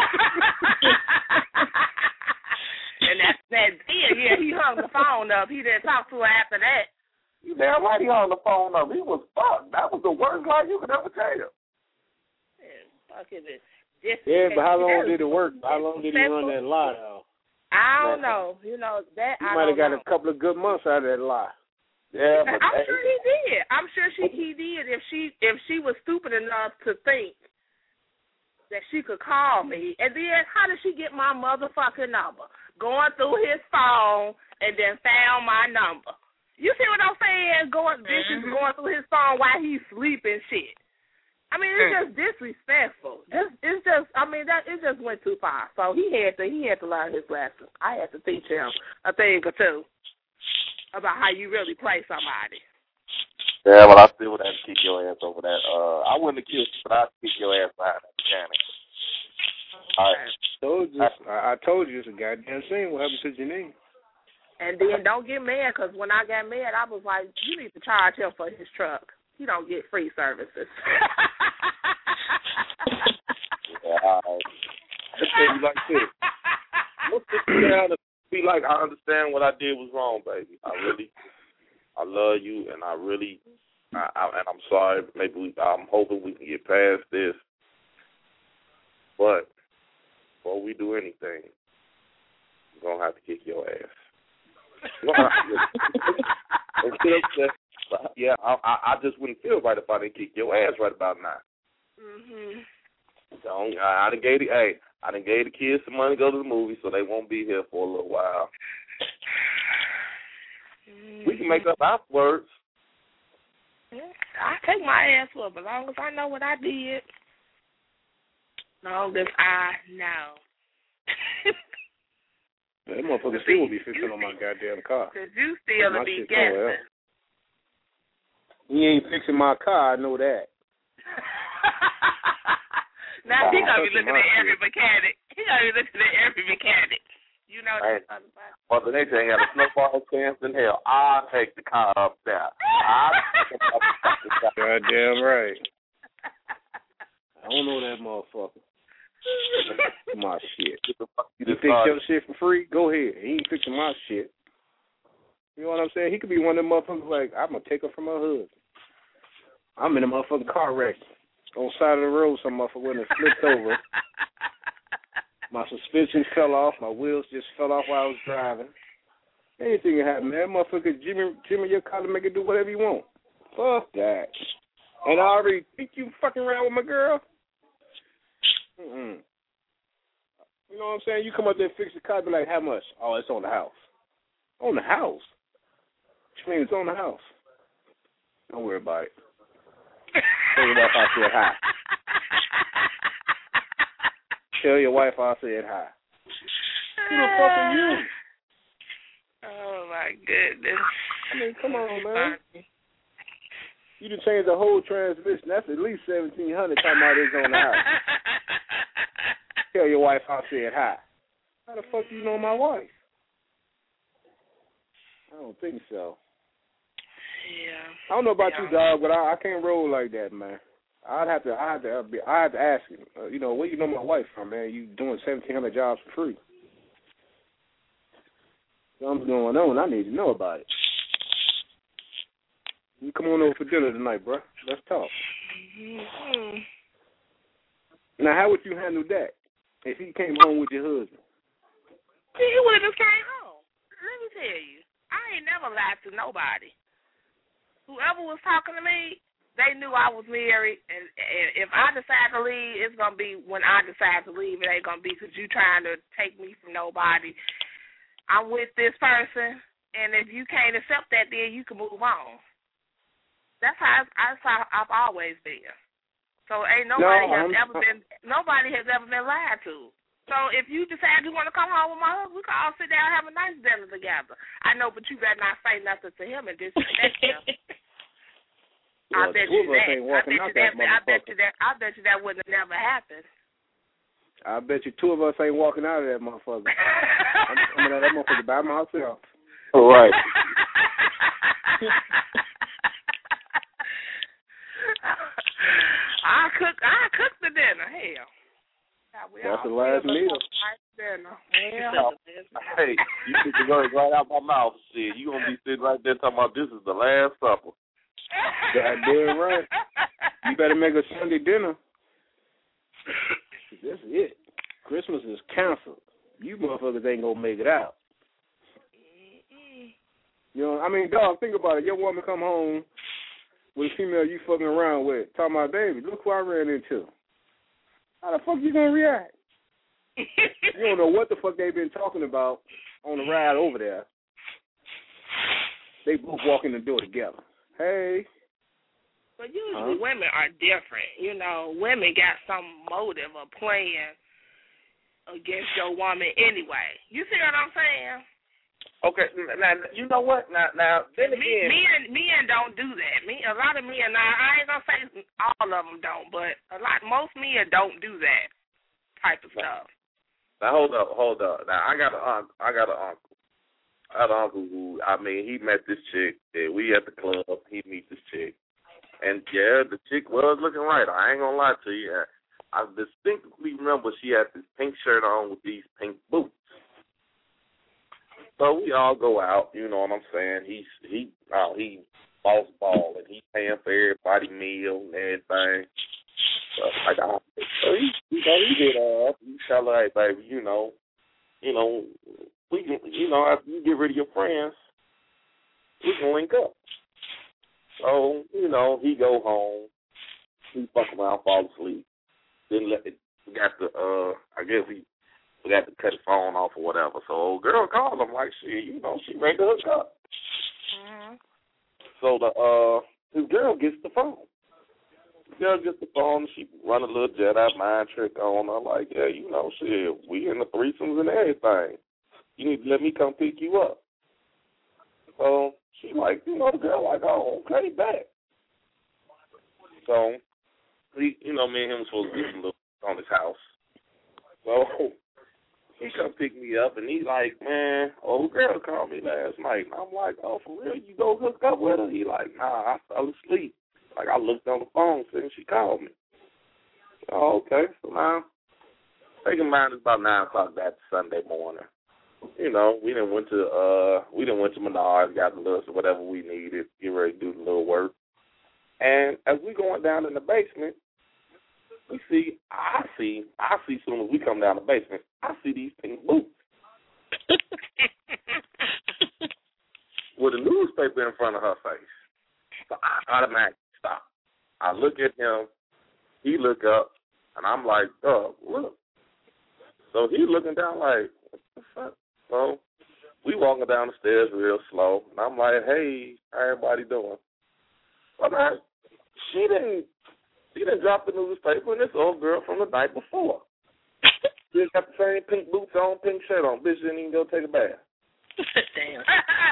And that's that did. Yeah, he hung the phone up. He didn't talk to her after that. You damn right he hung the phone up. He was fucked. That was the worst lie you could ever tell. Yeah, fuck is it? Just yeah, but how long did it work? How long did he run that lie, though? I don't know. You know, that he I might have got know. a couple of good months out of that lie. Yeah, but I'm sure he did. I'm sure she he did if she if she was stupid enough to think that she could call me. And then how did she get my motherfucking number? Going through his phone and then found my number. You see what I'm saying? Going this is going through his phone while he's sleeping shit. I mean, it's just disrespectful. Just it's just I mean that it just went too far. So he had to he had to learn his lesson. I had to teach him a thing or two about how you really play somebody. Yeah, well, I still would have to kick your ass over that. Uh, I wouldn't have killed you, but I'd kick your ass behind that mechanic. All right. Told you, I, I told you it's a goddamn shame what happened to Janine. And then don't get mad, because when I got mad, I was like, you need to charge him for his truck. He don't get free services. Yeah, all right. Let's tell you like this. Let's sit down and be like, I understand what I did was wrong, baby. I really, I love you, and I really, I, I, and I'm sorry. Maybe we, I'm hoping we can get past this. But before we do anything, we're gonna have to kick your ass. Yeah, I, I just wouldn't feel right if I didn't kick your ass right about now. Mhm. Don't I, I done gave the hey, I done gave the kids some money to go to the movie, so they won't be here for a little while. Mm-hmm. We can make up afterwards. I take my ass up as long as I know what I did. As long as I know. That motherfucker still will be fixing on my goddamn car. Because you still will be guessing. He ain't fixing my car, I know that. Now he gonna be looking at every mechanic. He gonna be looking at every mechanic. You know what I'm talking about? Well, the next thing got a snowball chance in hell. I'll take the car up there. I'll take the car up there. Goddamn right. I don't know that motherfucker. My shit. You fix your shit for free? Go ahead. He ain't fixing my shit. You know what I'm saying? He could be one of them motherfuckers like, I'm going to take her from her husband. I'm in a motherfucking car wreck. On the side of the road, some motherfucker went and flipped over. My suspension fell off. My wheels just fell off while I was driving. Anything can happen, man. Motherfucker, Jimmy, Jimmy, your car to make it do whatever you want. Fuck that. And I already think you fucking around with my girl? Mm-mm. You know what I'm saying? You come up there and fix the car, be like, how much? Oh, it's on the house. On the house? Which means it's on the house. Don't worry about it. Tell your wife I said hi. Tell your wife I said hi. Who the fuck are you? Oh, my goodness. I mean, come on, man. You done changed the whole transmission. That's at least seventeen hundred talking about it's on the house. Tell your wife I said hi. How the fuck do you know my wife? I don't think so. I don't know about Yeah. you, dog, but I, I can't roll like that, man. I'd have to, I have to, I have to ask him. Uh, you know, where you know my wife from, man? You doing seventeen hundred jobs for free? Something's going on. I need to know about it. You come on over for dinner tonight, bro. Let's talk. Mm-hmm. Now, how would you handle that if he came home with your husband? He would have just came home. Let me tell you, I ain't never lied to nobody. Whoever was talking to me, they knew I was married, and, and if I decide to leave, it's going to be when I decide to leave. It ain't going to be because you trying to take me from nobody. I'm with this person, and if you can't accept that, then you can move on. That's how, I, that's how I've always been. So ain't nobody No, has I'm, ever been nobody has ever been lied to. So if you decide you want to come home with my husband, we can all sit down and have a nice dinner together. I know, but you better not say nothing to him and disrespect him. Well, I bet two you of us that. ain't I walking bet out you that that. I bet motherfucker. you that. I bet you that wouldn't have never happened. I bet you two of us ain't walking out of that motherfucker. I'm coming out of that motherfucker by myself. All right. I cook. I cook the dinner. Hell. That's the last meal. Dinner. Well, hey, you took the words right out my mouth. Shit, you gonna be sitting right there talking about this is the last supper. Goddamn right. You better make a Sunday dinner. That's it. Christmas is canceled. You motherfuckers ain't gonna make it out. You know, I mean, dog, think about it. Your woman come home with a female you fucking around with, talking about, baby, look who I ran into. How the fuck you gonna react? You don't know what the fuck they been talking about on the ride over there. They both walk in the door together. Hey. But usually huh? women are different. You know, women got some motive or plan against your woman anyway. You see what I'm saying? Okay, now you know what? Now, now then again, men men don't do that. Me, a lot of men. Now I ain't gonna say all of them don't, but a lot, most men don't do that type of stuff. Now hold up, hold up. Now I got a uncle. I got an uncle. I got an uncle who, I mean, he met this chick. And we at the club. He meet this chick, and yeah, the chick was looking right. I ain't gonna lie to you. I distinctly remember she had this pink shirt on with these pink boots. So we all go out, you know what I'm saying? He's he oh he boss ball and he paying for everybody meal and everything. So I got so he you know he did uh he tell her, hey baby, you know, you know, we can you know, after you get rid of your friends, we can link up. So, you know, he go home, he fuck around, fall asleep. Then let it got the uh I guess he We got to cut his phone off or whatever. So old girl called him like, shit, you know, she ready to hook up. Mm-hmm. So the uh, his girl gets the phone. The girl gets the phone. She run a little Jedi mind trick on her. Like, yeah, you know, shit, we in the threesomes and everything. You need to let me come pick you up. So she like, you know, the girl like, oh, okay, back. So, he, you know, me and him was supposed to get some little on his house. So he come pick me up, and he like, man, old girl called me last night. And I'm like, oh, for real? You go hook up with her? He like, nah, I fell asleep. Like, I looked on the phone since she called me. Oh, okay. So now, take in mind it's about nine o'clock that Sunday morning. You know, we done went to uh, we done went to Menards, got the list of whatever we needed, get ready to do the little work. And as we going down in the basement, we see, I see, I see as soon as we come down the basement, I see these pink boots. With a newspaper in front of her face. So I automatically stop. I look at him, he look up, and I'm like, oh, look. So he looking down like, what the fuck? So we walking down the stairs real slow, and I'm like, hey, how everybody doing? Well, now, she didn't, she didn't drop the newspaper, and this old girl from the night before. She got the same pink boots on, pink shirt on. Bitch didn't even go take a bath. Damn.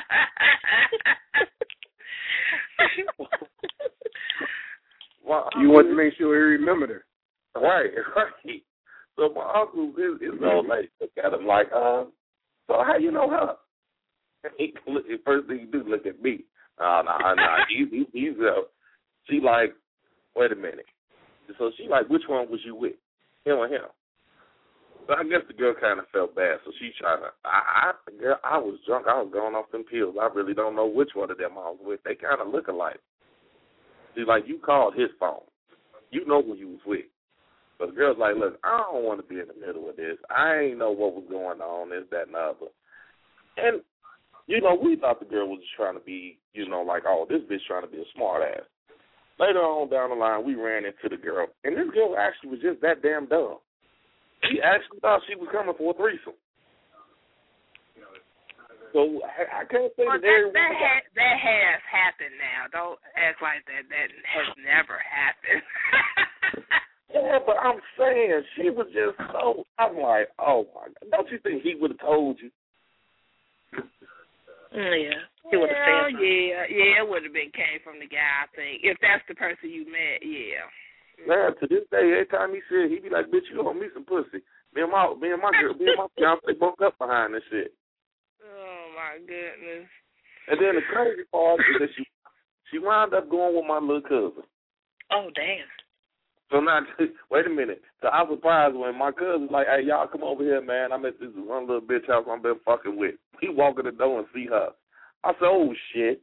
Well, you want to make sure he remembered her. Right, right. So my uncle, his, his old lady, look at him like, uh, so how you know her? And he, first thing he do, look at me. Uh, nah, nah. He, he, he's uh, she like, wait a minute. So she like, which one was you with, him or him? So I guess the girl kind of felt bad, so she tried to. I, I, girl, I was drunk. I was going off them pills. I really don't know which one of them I was with. They kind of look alike. She's like, you called his phone. You know who you was with. But the girl's like, look, I don't want to be in the middle of this. I ain't know what was going on, this, that, and the other. And, you know, we thought the girl was just trying to be, you know, like, oh, this bitch trying to be a smart ass. Later on down the line, we ran into the girl, and this girl actually was just that damn dumb. She actually thought she was coming for a threesome. So I, I can't say well, that that, that, everyone... ha- that has happened now. Don't act like that. That has never happened. Yeah, but I'm saying she was just so. I'm like, oh my God! Don't you think he would have told you? Yeah, he would have well, said. Yeah, yeah, it would have been came from the guy. I think if that's the person you met, yeah. Man, to this day, every time he said, he be like, "Bitch, you owe me some pussy." Me and my, me and my girl, me and my fiance broke up behind this shit. Oh my goodness! And then the crazy part is that she, she wound up going with my little cousin. Oh damn! So now, wait a minute. So I was surprised when my cousin's like, hey, y'all come over here, man. I'm at this one little bitch house I've been fucking with. He walk in the door and see her. I said, oh, shit.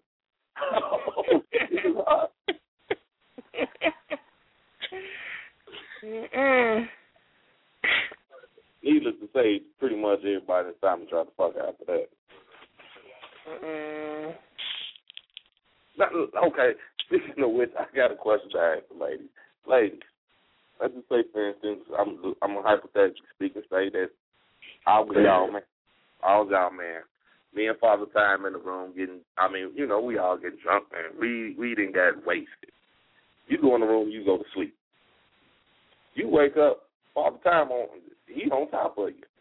Mm-mm. Needless to say, pretty much everybody in time tried to fuck after that. Mm-mm. Now, okay, speaking of which, I got a question to ask the ladies. Ladies, let's just say, for instance, I'm I'm hypothetically speaking, say that I was y'all man, I was y'all man. Me and Father Time in the room getting, I mean, you know, we all getting drunk, man. We we didn't get wasted. You go in the room, you go to sleep. You wake up, Father Time on, he's on top of you.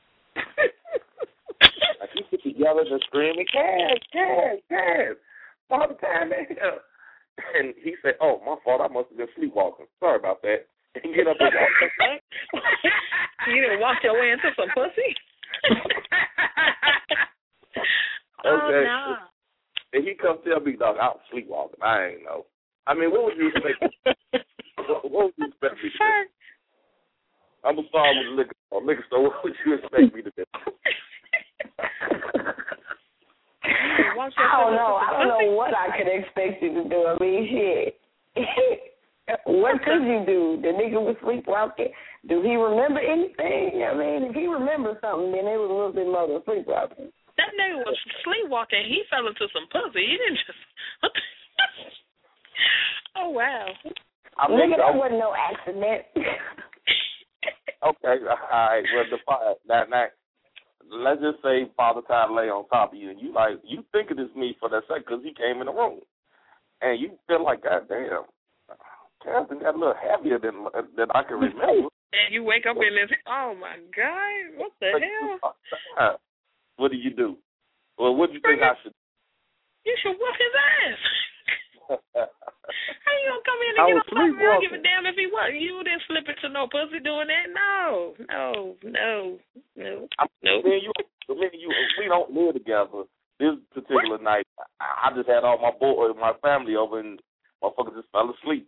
Like he get to yelling and screaming, Cass, Cass, Cass, Father Time in here. And he said, oh, my fault, I must have been sleepwalking. Sorry about that. And get up and walk. You done walked your way into some pussy? Okay. Oh, no. And he come tell me, dog, I was sleepwalking. I ain't know. I mean, what would you expect? what, what would you expect me to do? I'm going to start with the liquor store. Liquor store, what would you expect me to do? I don't know. I don't know what I could expect you to do. I mean, shit. What could you do? The nigga was sleepwalking. Do he remember anything? I mean, if he remembers something, then it was a little bit more than sleepwalking. That nigga was sleepwalking. He fell into some pussy. He didn't just. Oh wow. I mean, nigga, that I'm, wasn't no accident. Okay, all right. Well, the fire that night. Let's just say Father Time lay on top of you, and you like you thinking it's me for that second because he came in the room, and you feel like, God damn, Captain got a little heavier than than I can remember. And you wake up in this, oh my God, what the but hell? What do you do? Well, what do you think I should? You should whoop his ass. How you gonna come in and I get was on top of me? I don't give a damn if he was. You didn't slip into no pussy doing that. No, no, no, no, no. Me and you, me and you, we don't live together. This particular what? night, I just had all my boys, my family over, and motherfuckers just fell asleep.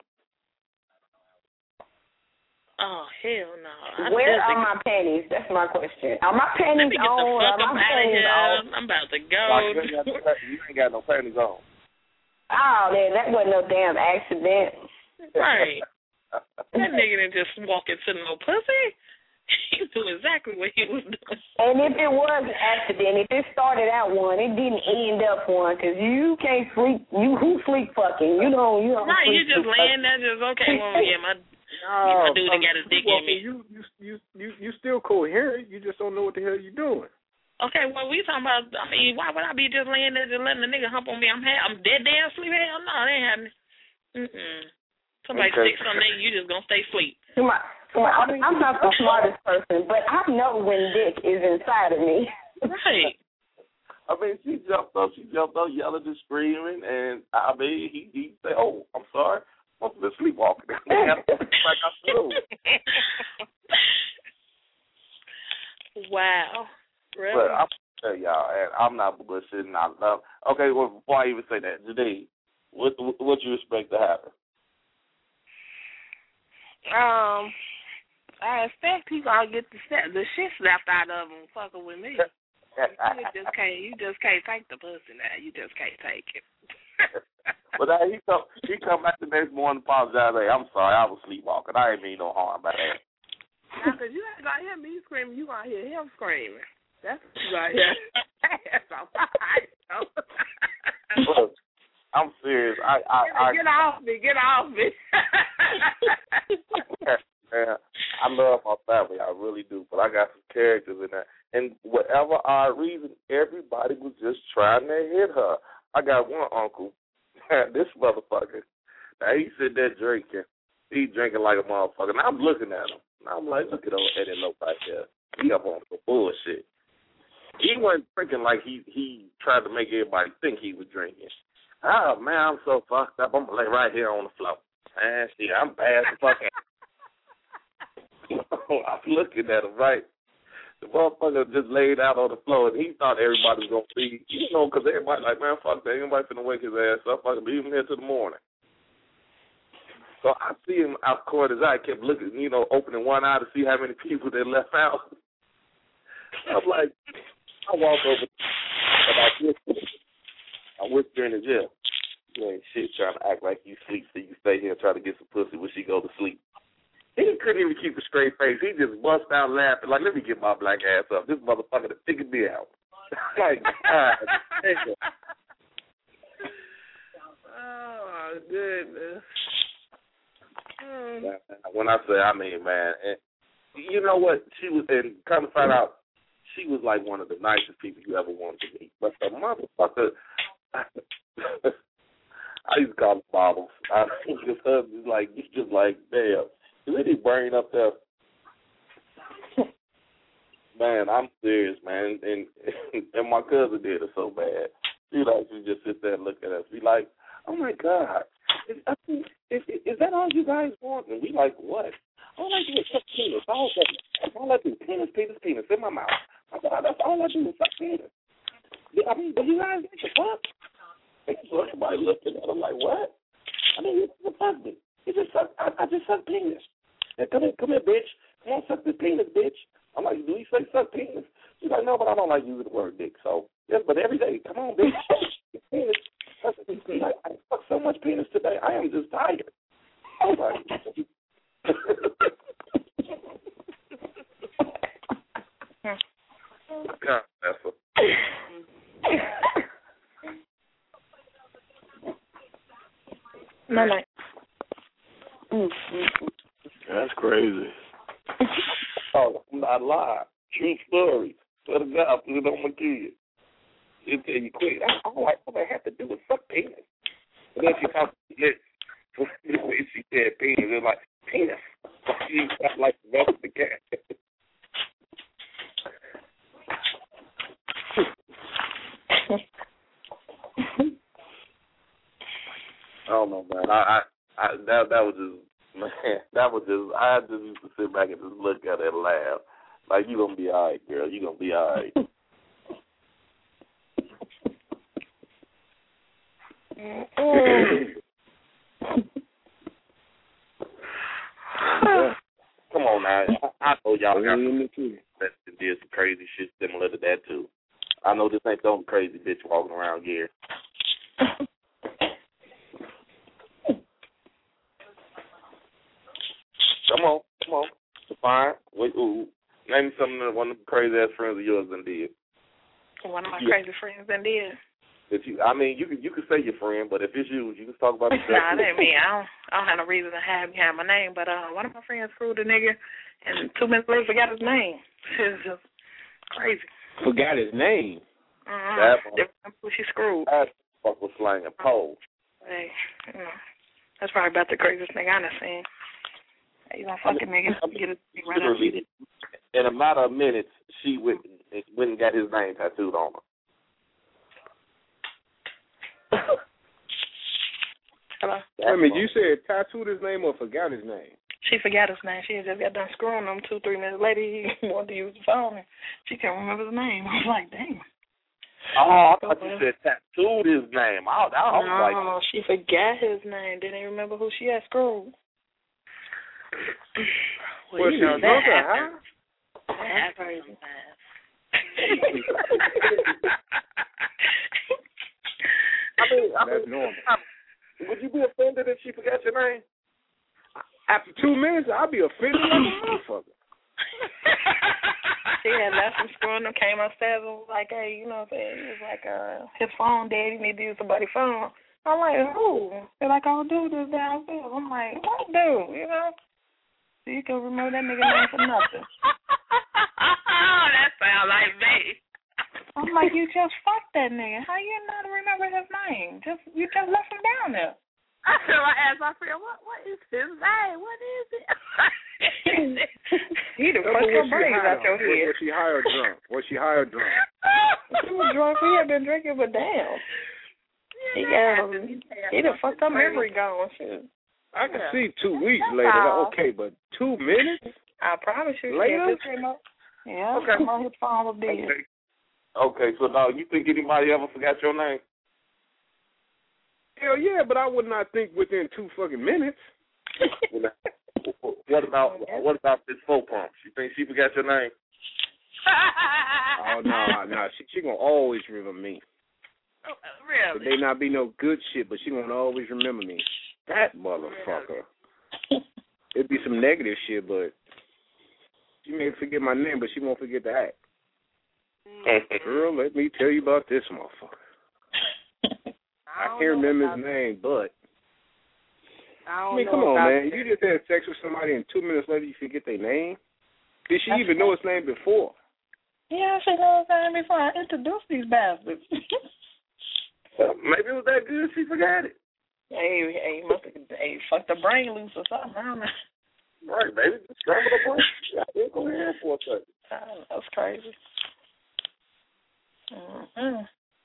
Oh hell no! Where are my panties? That's my question. Are my panties Let me get on? the fuck Are up my out of panties here. on? I'm about to go. Like, you, ain't got no, you ain't got no panties on. Oh, man, that wasn't no damn accident. Right. That nigga didn't just walk into no pussy. He knew exactly what he was doing. And if it was an accident, if it started out one, it didn't end up one, because you can't sleep. You who sleep fucking? You don't. You don't. Right, sleep you just laying there, just okay. Well, yeah, my. No, my dude um, got his dick in me. You, you, you, you, you still coherent. You just don't know what the hell you're doing. Okay, well, we talking about, I mean, why would I be just laying there just letting the nigga hump on me? I'm ha- I'm dead damn asleep. Hell no, that ain't happening. Mm-mm. Somebody okay. stick something in you, just going to stay asleep. My, my, I'm, I'm not the smartest person, but I know when dick is inside of me. Right. I mean, she jumped up, she jumped up, yelling and screaming, and I mean, he, he said, oh, I'm sorry. Must have been sleepwalking. Like I said. Wow. Really? But I'm gonna tell y'all, and I'm not bullshitting. I love. okay, well, before I even say that, Janine, what what you expect to happen? Um, I expect he gonna get the set, the shit slapped out of him fucking with me. You just can't, you just can't take the pussy now. You just can't take it. But uh, he come, he come back the next morning, apologize. Hey, I'm sorry, I was sleepwalking. I didn't mean no harm by that. Now, cause you ain't gonna hear me screaming, you gonna hear him screaming. That's what you gonna hear. That's all right. Look, I'm serious. I, I, I get off me, get off me. Man, I love my family, I really do. But I got some characters in there, and whatever odd reason, everybody was just trying to hit her. I got one uncle, this motherfucker. Now he sitting there drinking. He drinking like a motherfucker. Now I'm looking at him. Now I'm like, look at old Eddie Lope right there. He up on some bullshit. He wasn't drinking like he he tried to make everybody think he was drinking. Oh man, I'm so fucked up. I'm like right here on the floor. Man, shit, I'm bad as fuck. I'm looking at him, right? The motherfucker just laid out on the floor, and he thought everybody was going to see, you know, because everybody like, man, fuck that. Anybody finna wake his ass up. I can leave him here till the morning. So I see him out the corner of his eye, kept looking, you know, opening one eye to see how many people they left out. I'm like, I walk over, and I whisper, I whisper in his ear, you ain't shit trying to act like you sleep, so you stay here and try to get some pussy when she go to sleep. He couldn't even keep a straight face. He just bust out laughing like, let me get my black ass up. This motherfucker to figure me out. Like, God damn. Oh, my goodness. Mm. When I say, I mean, man, and you know what? She was, and come to find out, she was like one of the nicest people you ever wanted to meet. But the motherfucker, I used to call them bottles. I think his husband's like, he's just like, damn. Is he brain up there? Man, I'm serious, man. And and my cousin did it so bad. She like she just sit there and look at us. Be like, oh my God, is, I mean, is, is that all you guys want? And we like, what? All I do is suck penis. All I, all I do is penis, penis, penis in my mouth. I said, that's all I do is suck penis. I mean, do you guys get the fuck? And so everybody looking at him like, what? I mean, you fuck me. You just suck. I, I just suck penis. Hey, come here, come here, bitch. Come on, suck this penis, bitch. I'm like, do you say suck penis? She's like, no, but I don't like using the word dick. So, yes, but every day, come on, bitch. Penis. She's like, I fuck so much penis today. I am just tired. I was like, God, that's a... No, no. Mm, That's crazy. Oh, I'm not lying. True story. Swear to God, put it on my kid. She'll tell you quick. I'm like, all I have to do is suck penis. And then she talks to me. When she said penis, it was like, penis. She got like the rest of the cat. I don't know, man. I, I, I that that was just man. That was just I just used to sit back and just look at it and laugh. Like, you gonna be all right, girl. You gonna be all right. Come on now. I, I know y'all got some that did some crazy shit similar to that too. I know this ain't the only crazy bitch walking around here. Come on, come on. Fine. Wait, ooh. Name me something that one of the crazy ass friends of yours done did. One of my yeah. crazy friends done did. If you, I mean, you can you can say your friend, but if it's you, you can talk about it. Nah, it ain't me. I don't, I don't have no reason to hide behind my name, but uh, one of my friends screwed a nigga, and two minutes later forgot his name. It's just crazy. Forgot his name? Uh-huh. That's who she screwed. That fuck was slanging pole. Hey, you know, that's probably about the craziest thing I done seen. Hey, you gonna fucking nigga get it right out of it. In a matter of minutes, she went, went and got his name tattooed on her. Hello? I mean, you said tattooed his name or forgot his name? She forgot his name. She had just got done screwing him two, three minutes later. He wanted to use the phone, and she can't remember his name. I was like, damn. Oh, I thought you said tattooed his name. I, I was no, like, she forgot his name. Didn't even remember who she had screwed. Well, well, you she know, that happens. Huh? That happens sometimes. I mean, I That's mean, normal. would you be offended if she forgot your name? After two minutes, I'll be offended like a motherfucker. She had left from school and came upstairs and was like, hey, you know what I'm saying? He was like, uh, his phone dead. He need to use somebody's phone. I'm like, who? They're like, oh, dude is downstairs. I'm like, what dude? You know? So you can remember that nigga name for nothing. Oh, that sounds like me. I'm like, you just fucked that nigga. How you not remember his name? Just you just left him down there. I feel like I asked my friend, what what is his name? What is it? You done fucked your brains out your head. Was she high or drunk? Was she high or drunk? She was drunk. He had been drinking, but damn. He got he done fucked her memory gone. Shit. I can see two weeks later. Okay, but two minutes? I promise you. Later? Yeah, Okay. my his phone was dead. Okay. Okay, so now you think anybody ever forgot your name? Hell yeah, but I would not think within two fucking minutes. What about what about this faux pumps? You think she forgot your name? Oh no, no, she she gonna always remember me. Oh, really? It may not be no good shit, but she gonna always remember me. That motherfucker. It'd be some negative shit, but she may forget my name, but she won't forget the act. Girl, let me tell you about this motherfucker. I, I can't remember his name, but I, I mean, come on, man. You just had sex with somebody and two minutes later you forget their name? Did she That's even know his name before? Yeah, she knows his name before I introduced these bastards. Maybe it was that good she forgot it. Hey, hey, must have hey, fucked the brain loose or something. I don't know. Right, baby. Just scramble the brain. Yeah, go ahead for a second. That's crazy. Mm-hmm.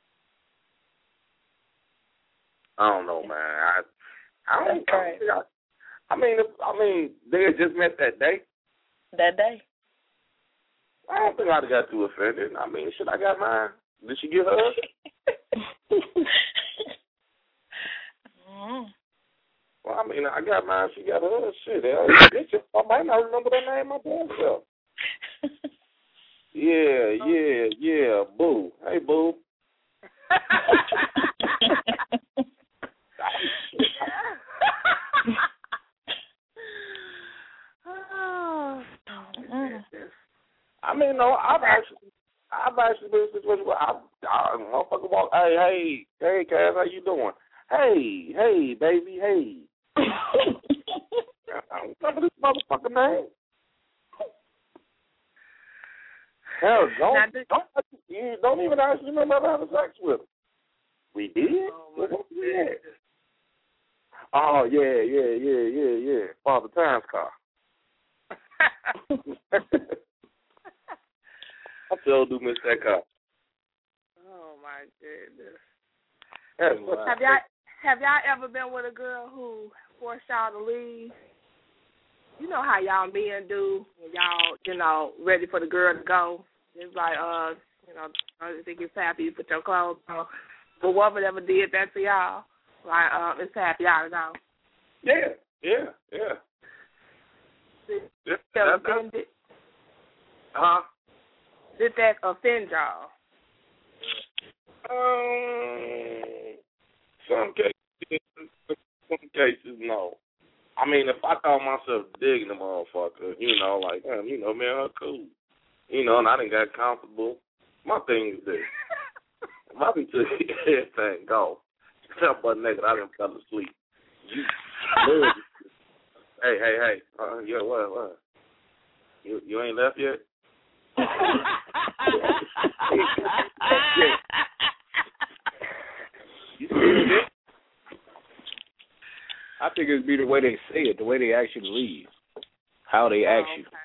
I don't know, man. I, I don't. That's crazy. I, I mean, if, I mean, they had just met that day. That day. I don't think I'd have got too offended. I mean, shit, I got mine. Did she get hers? mm. Well, I mean, I got mine. She got hers. Shit, hell, I might not remember the name my damn self. Yeah, yeah, yeah. Boo. Hey, boo. I mean, no, I've actually, I've actually been in a situation where I, I motherfucker walk, hey, hey, hey, Cass, how you doing? Hey, hey, baby, hey. I don't remember this motherfucker name. Hell, don't, don't, you don't even actually remember having sex with him. We did? Oh, What we had? Oh, yeah, yeah, yeah, yeah, yeah. Father Time's car. I still do miss that car. Oh, my goodness. That's have y'all have y'all ever been with a girl who forced y'all to leave? You know how y'all men do when y'all, you know, ready for the girl to go. It's like, uh, you know, I think it's time for you to put your clothes on. But woman ever did that to y'all? Like, um, it's time for y'all to go. Yeah, yeah, yeah. Did yeah that that, offend it? Huh? Did that offend y'all? Um, some cases, some cases, no. I mean, if I call myself digging the motherfucker, you know, like, man, you know, man, her cool. You know, and I done got comfortable. My thing is this. If I be to everything go, except butt naked, I done fell asleep. You, hey, hey, hey. Uh, yeah, what, what? You, you ain't left yet? You still there? I think it'd be the way they say it, the way they actually leave, how they ask oh, you. okay.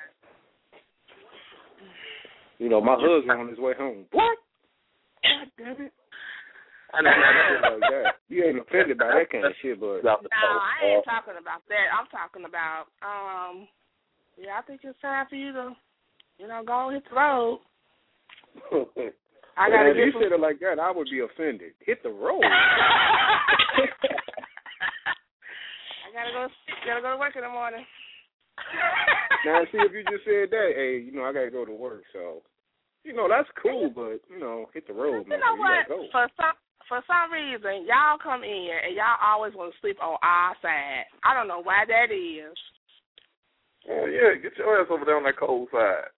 You know, my husband on his way home. What? God damn it. I know like that. You ain't offended by that kind of shit, but no, I ain't talking about that. I'm talking about, um, yeah, I think it's time for you to, you know, go and hit the road. I gotta if get you some... said it like that, I would be offended. Hit the road. I gotta go. Gotta go to work in the morning. Now, see, if you just said that, hey, you know, I gotta go to work, so you know that's cool, but you know, hit the road, You man. know You what? gotta go. For some for some reason, y'all come in and y'all always want to sleep on our side. I don't know why that is. Oh yeah, get your ass over there on that cold side.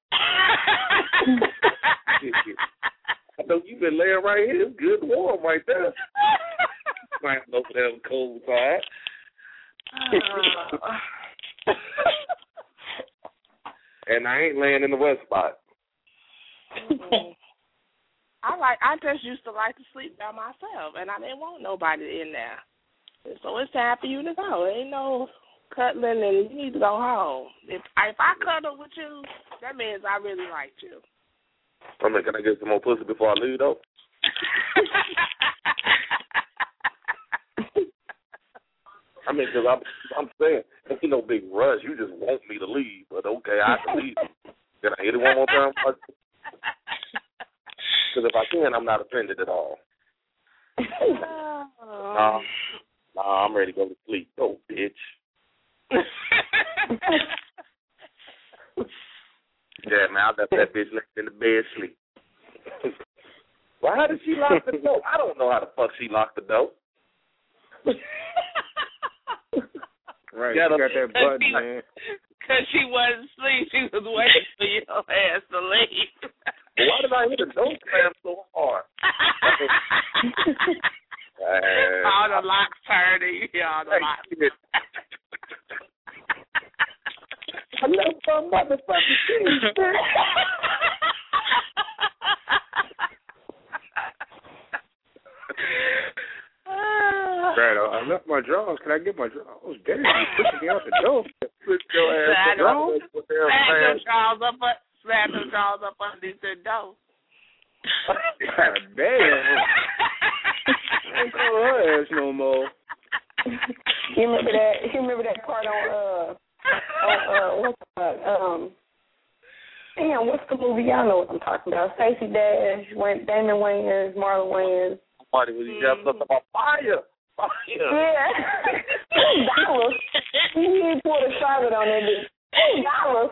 I know you've been laying right here. It's good and warm right there. Lying over there on the cold side. Uh. And I ain't laying in the west spot. Mm-hmm. I like. I just used to like to sleep by myself, and I didn't want nobody in there. So it's time for you to go. Ain't no cuddling, and you need to go home. If if I cuddle with you, that means I really liked you. I mean, can I get some more pussy before I leave, though? I mean, because I'm, I'm saying, there's no big rush. You just want me to leave, but okay, I can leave. Can I hit it one more time? Because if I can, I'm not offended at all. Oh. Nah, nah, I'm ready to go to sleep. Oh, bitch. Yeah, man, I left that bitch left in the bed sleep. Well, how did she lock the door? I don't know how the fuck she locked the door. Right, Got you got that button, man. Because she wasn't asleep. She was waiting for your ass to leave. Why did I hit the door slam so hard? uh, all the locks turning. Yeah, all the locks. I left my motherfucking keys. Right, I left my drawers. Can I get my drawers? Damn, you pushing me out the door. Put your ass Slap your drawers up, slap your drawers up underneath the door. God damn. I ain't calling her ass no more. You remember that? You remember that part on uh, on uh, what's that? Um, damn, what's the movie? Y'all know what I'm talking about. Stacey Dash, went Damon Wayans, Marlon Wayans. Party when you got something about fire. Fire. Yeah. Two dollars. He put a shot on that bitch. Two dollars.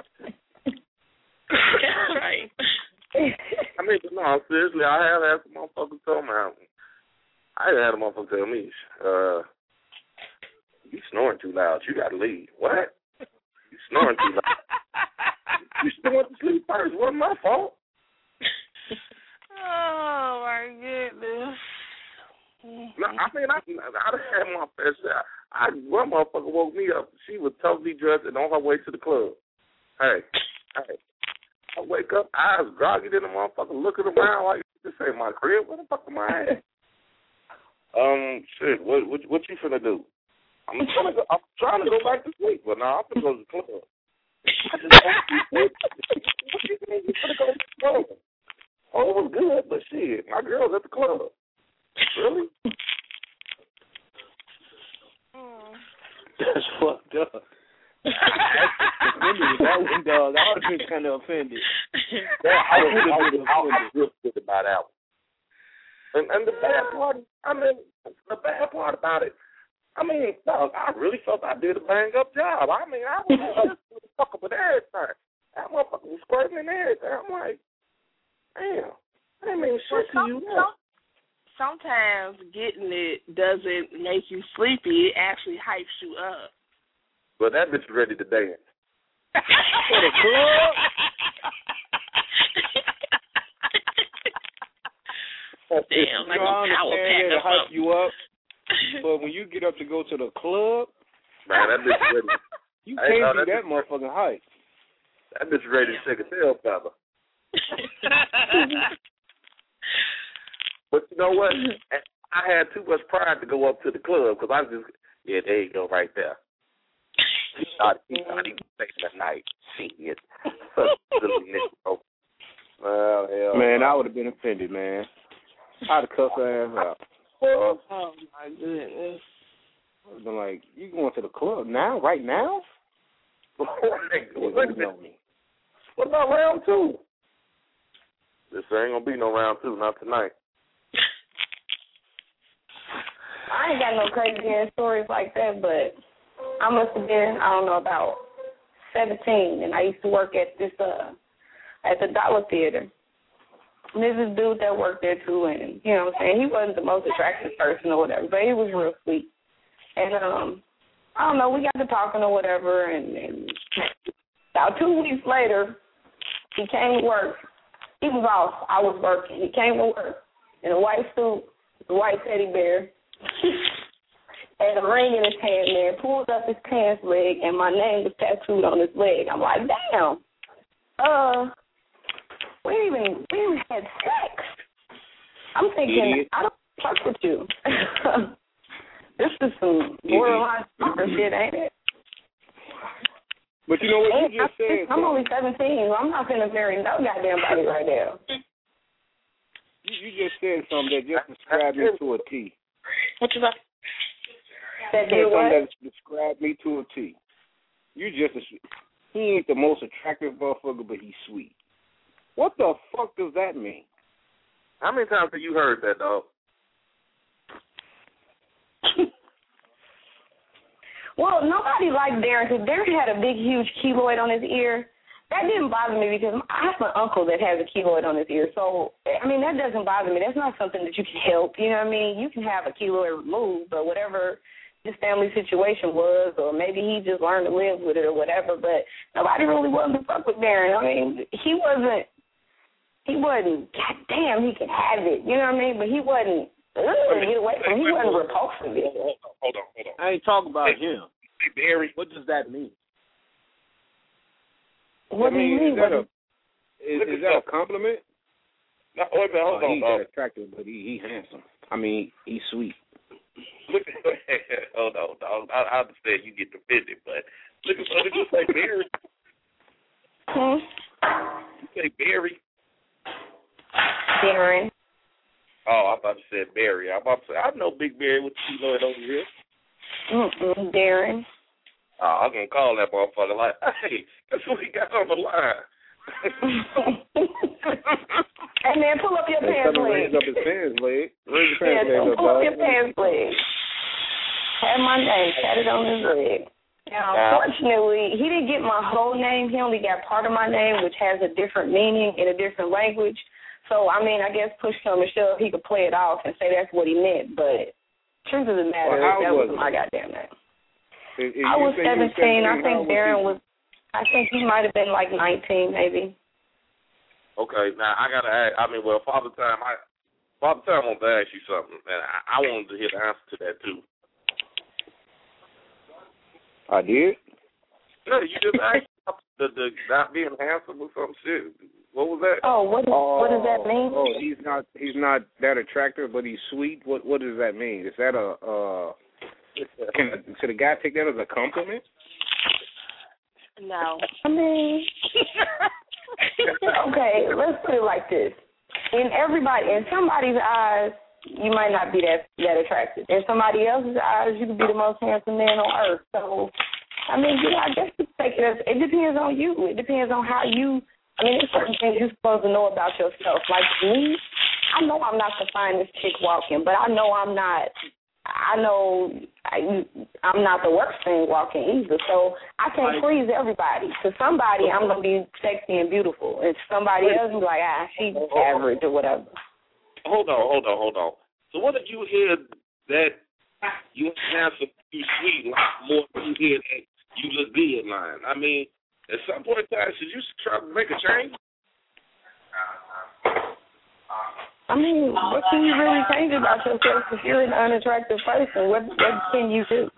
Right. I mean, no, seriously, I have had some motherfuckers tell me. I had a motherfucker tell me, uh, you snoring too loud. You got to leave. What? You snoring too loud. You still went to sleep first. It wasn't my fault. Oh, my goodness. No, I mean, I, I had my first shot. I, one motherfucker woke me up. She was totally dressed and on her way to the club. Hey, hey. I wake up, eyes groggy than a motherfucker, looking around like, this ain't my crib. What the fuck am I at? Um, shit, what, what, what you finna do? I'm trying to go, I'm trying to go back to sleep, but now I'm finna go to the club. I just don't sleep. What you mean you finna go to the club? Oh, it was good, but shit, my girl's at the club. Really? That's fucked up. That one, dog, I would have been kind of offended. Yeah, I was, I was, I was real good about that one. And, and the bad part, I mean, the bad part about it, I mean, dog, I really felt I did a bang up job. I mean, I was fucking with everything. That motherfucker was squirting and everything. I'm like, damn, I didn't mean shit to you. Now. Sometimes getting it doesn't make you sleepy. It actually hypes you up. But that bitch is ready to dance. For the club? Damn, like you know, a power pack to hype you up, but when you get up to go to the club, man, that bitch ready. You can't know, be that, that motherfucking hype. That bitch ready to take a tail feather. But you know what? I had too much pride to go up to the club because I was just, yeah, there you go, right there. He thought he thought he was taking a night. Shit. Well, hell, man, I would have been offended, man. I'd have cussed her ass out. Oh, my goodness. I would have been like, you going to the club now? Right now? What about round two? This ain't gonna be no round two, not tonight. I ain't got no crazy ass stories like that, but I must have been, I don't know, about seventeen, and I used to work at this, uh, at the Dollar Theater. And there's this dude that worked there too, and, you know what I'm saying, he wasn't the most attractive person or whatever, but he was real sweet. And, um, I don't know, we got to talking or whatever, and, and about two weeks later, he came to work. He was off. I was working. He came to work in a white suit, a white teddy bear, and a ring in his hand, man, pulled up his pants leg, and my name was tattooed on his leg. I'm like, damn. Uh, we didn't even, we even had sex. I'm thinking, Idiot. I don't fuck with you. This is some borderline stalker shit, ain't it? But you know what and you just I'm, said? I'm only seventeen, so I'm not finna marry no goddamn body right now. You, you just said something that just described me to a T. What you got? That did what? Something that described me to a T. You just, he ain't the most attractive motherfucker, but he's sweet. What the fuck does that mean? How many times have you heard that, dog? Well, nobody liked Darren because Darren had a big, huge keloid on his ear. That didn't bother me because I have an uncle that has a keloid on his ear. So, I mean, that doesn't bother me. That's not something that you can help. You know what I mean? You can have a keloid removed, but whatever his family situation was, or maybe he just learned to live with it or whatever. But nobody really wanted to fuck with Darren. I mean, he wasn't, he wasn't, God damn, he can have it. You know what I mean? But he wasn't, ugh, get away from him. He wasn't repulsive. Hold on, hold on, hold on. I ain't talking about hey, him. Hey, Barry. What does that mean? What I mean, do you mean? Is that, a, is, is that a compliment? No, wait a minute, hold oh, on, he's dog. attractive, but he, he handsome. I mean, he's sweet. Look at, hold on, dog. I, I understand you get offended, but look at what you say, Barry. Hmm? You say Barry. Darren. Oh, I thought you said Barry. I'm about to say, I know Big Barry with the keloid over here. Mm-mm, Darren. Oh, I'm going to call that motherfucker like, hey, that's what he got on the line. Hey, man, pull up your hey, pants leg. Raise up his pants leg. Raise your yeah, pants leg up, pull up dog. your pants leg. Have my name tatted on his leg. Now, unfortunately, he didn't get my whole name. He only got part of my name, which has a different meaning in a different language. So, I mean, I guess push come to shove, he could play it off and say that's what he meant. But truth of the matter, well, that was, was my goddamn name. If, if I was seventeen. was I think Darren was, I think he might have been like nineteen, maybe. Okay, now I got to ask, I mean, well, Father Time, I, Father Time wants to ask you something, and I, I wanted to hear the answer to that, too. I did? No, you just asked the, the not being handsome or some shit. What was that? Oh, what, oh, what does that mean? Oh, he's not he's not that attractive, but he's sweet. What what does that mean? Is that a uh? Can should a guy take that as a compliment? No. I mean, okay, let's put it like this. In everybody, in somebody's eyes, you might not be that that attractive. In somebody else's eyes, you could be the most handsome man on earth. So, I mean, you know, I guess you take it as, it depends on you. It depends on how you, I mean, there's certain things you're supposed to know about yourself. Like me, I know I'm not the finest chick walking, but I know I'm not, I know I, I'm not the worst thing walking either. So I can't please everybody. To somebody, I'm going to be sexy and beautiful. And somebody else will be like, ah, she's average or whatever. Hold on, hold on, hold on. So what if you hear that you handsome, you sweet, like more than you hear that you look good line? I mean, at some point in time, should you try to make a change? I mean, what can you really change about yourself if you're an unattractive person? What what can you do?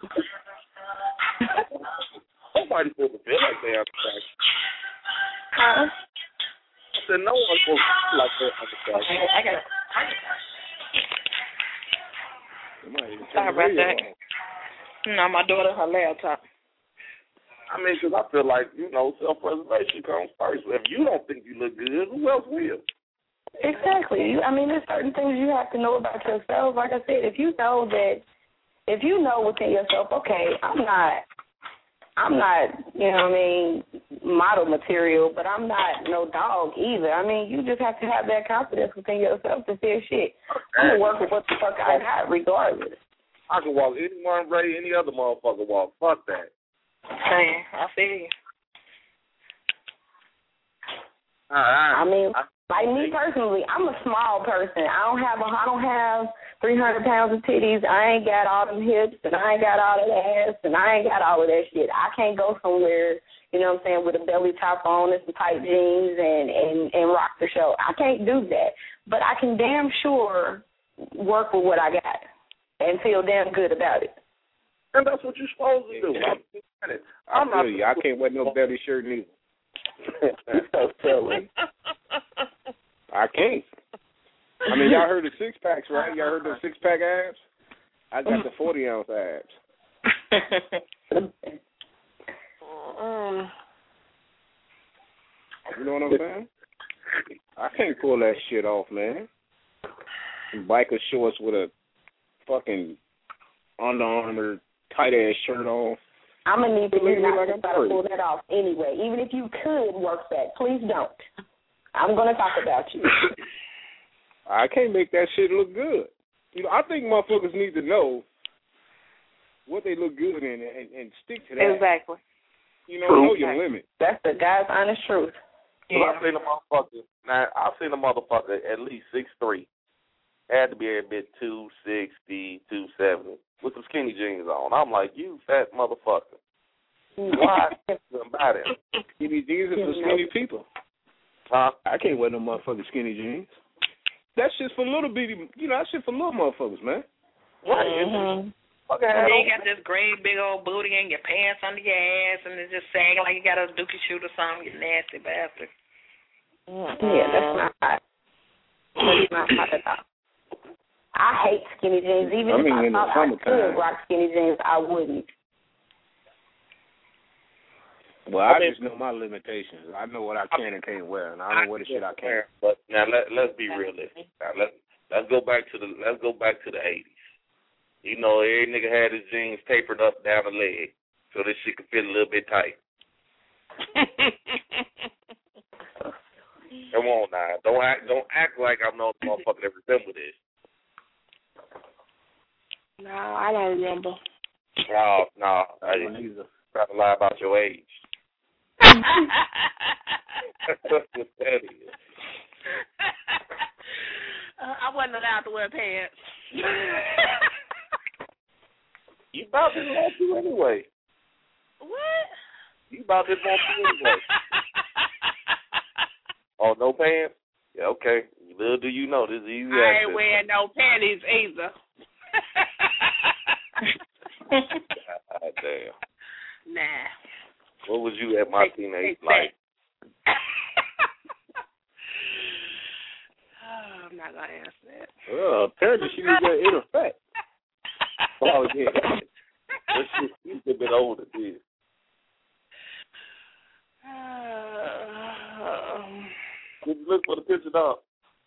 Nobody's supposed to feel like they're unattractive. Huh? I said no one's supposed to feel like they're unattractive. Okay, I got it. Sorry about that. No, my daughter, her laptop. I mean, because I feel like, you know, self-preservation comes first. If you don't think you look good, who else will? Exactly. I mean, there's certain things you have to know about yourself. Like I said, if you know that, if you know within yourself, okay, I'm not, I'm not, you know what I mean, model material, but I'm not no dog either. I mean, you just have to have that confidence within yourself to say, shit, I'm going to work with what the fuck I got regardless. I can walk anyone, Ray, any other motherfucker walk. Fuck that. Okay, I feel you. I, I mean, like me personally, I'm a small person. I don't have a, I don't have three hundred pounds of titties. I ain't got all them hips, and I ain't got all that ass, and I ain't got all of that shit. I can't go somewhere, you know what I'm saying, with a belly top on and some tight jeans and, and, and rock the show. I can't do that. But I can damn sure work with what I got and feel damn good about it. And that's what you're supposed to do. I'm not you. I can't wear no belly shirt neither. You're so silly. I can't. I mean, y'all heard the six packs, right? Y'all heard the six pack abs? I got the forty ounce abs. um, you know what I'm saying? I can't pull that shit off, man. Some biker shorts with a fucking Under Armour tight ass shirt on. I'm gonna need to hear not like to try to pull that off anyway. Even if you could work that, please don't. I'm gonna talk about you. I can't make that shit look good. You know, I think motherfuckers need to know what they look good in and, and stick to that. Exactly. You know, know your limit. That's the guy's honest truth. Yeah. I've seen a motherfucker. Now I've seen a motherfucker at least six three. Had to be a bit two sixty, two seventy with some skinny jeans on. I'm like, you fat motherfucker. Why about it? Skinny jeans are for skinny people. Huh? I can't wear no motherfucking skinny jeans. That's just for little bitty, you know, that's shit for little motherfuckers, man. Right. Mm-hmm. Okay. And then you got this great big old booty and your pants under your ass and it's just sagging like you got a dookie shoot or something, you nasty bastard. Mm-hmm. Yeah, that's not hot. That's not hot at all. I hate skinny jeans. Even I mean, if I in the thought I could summertime. rock skinny jeans, I wouldn't. Well, I, I mean, just know my limitations. I know what I can and can't wear, and I don't wear the shit I can't. But now let let's be realistic. Now let let's go back to the let's go back to the eighties. You know, every nigga had his jeans tapered up down the leg, so this shit could fit a little bit tight. Come on now, don't act don't act like I'm no motherfucker that resemble this. No, I don't remember. No, no, I didn't either. Try to lie about your age. That's what that is. Uh, I wasn't allowed to wear pants. You about didn't want to anyway. What? You about didn't want to anyway. Oh, no pants? Yeah, okay. Little do you know, this is easy. I ain't wearing no panties either. God damn. Nah. What was you at my teenage life? Oh, I'm not gonna answer that. Oh, apparently she was in effect. Oh yeah. That shit, she's a bit older, dude. Um, Did you look for the picture, dog?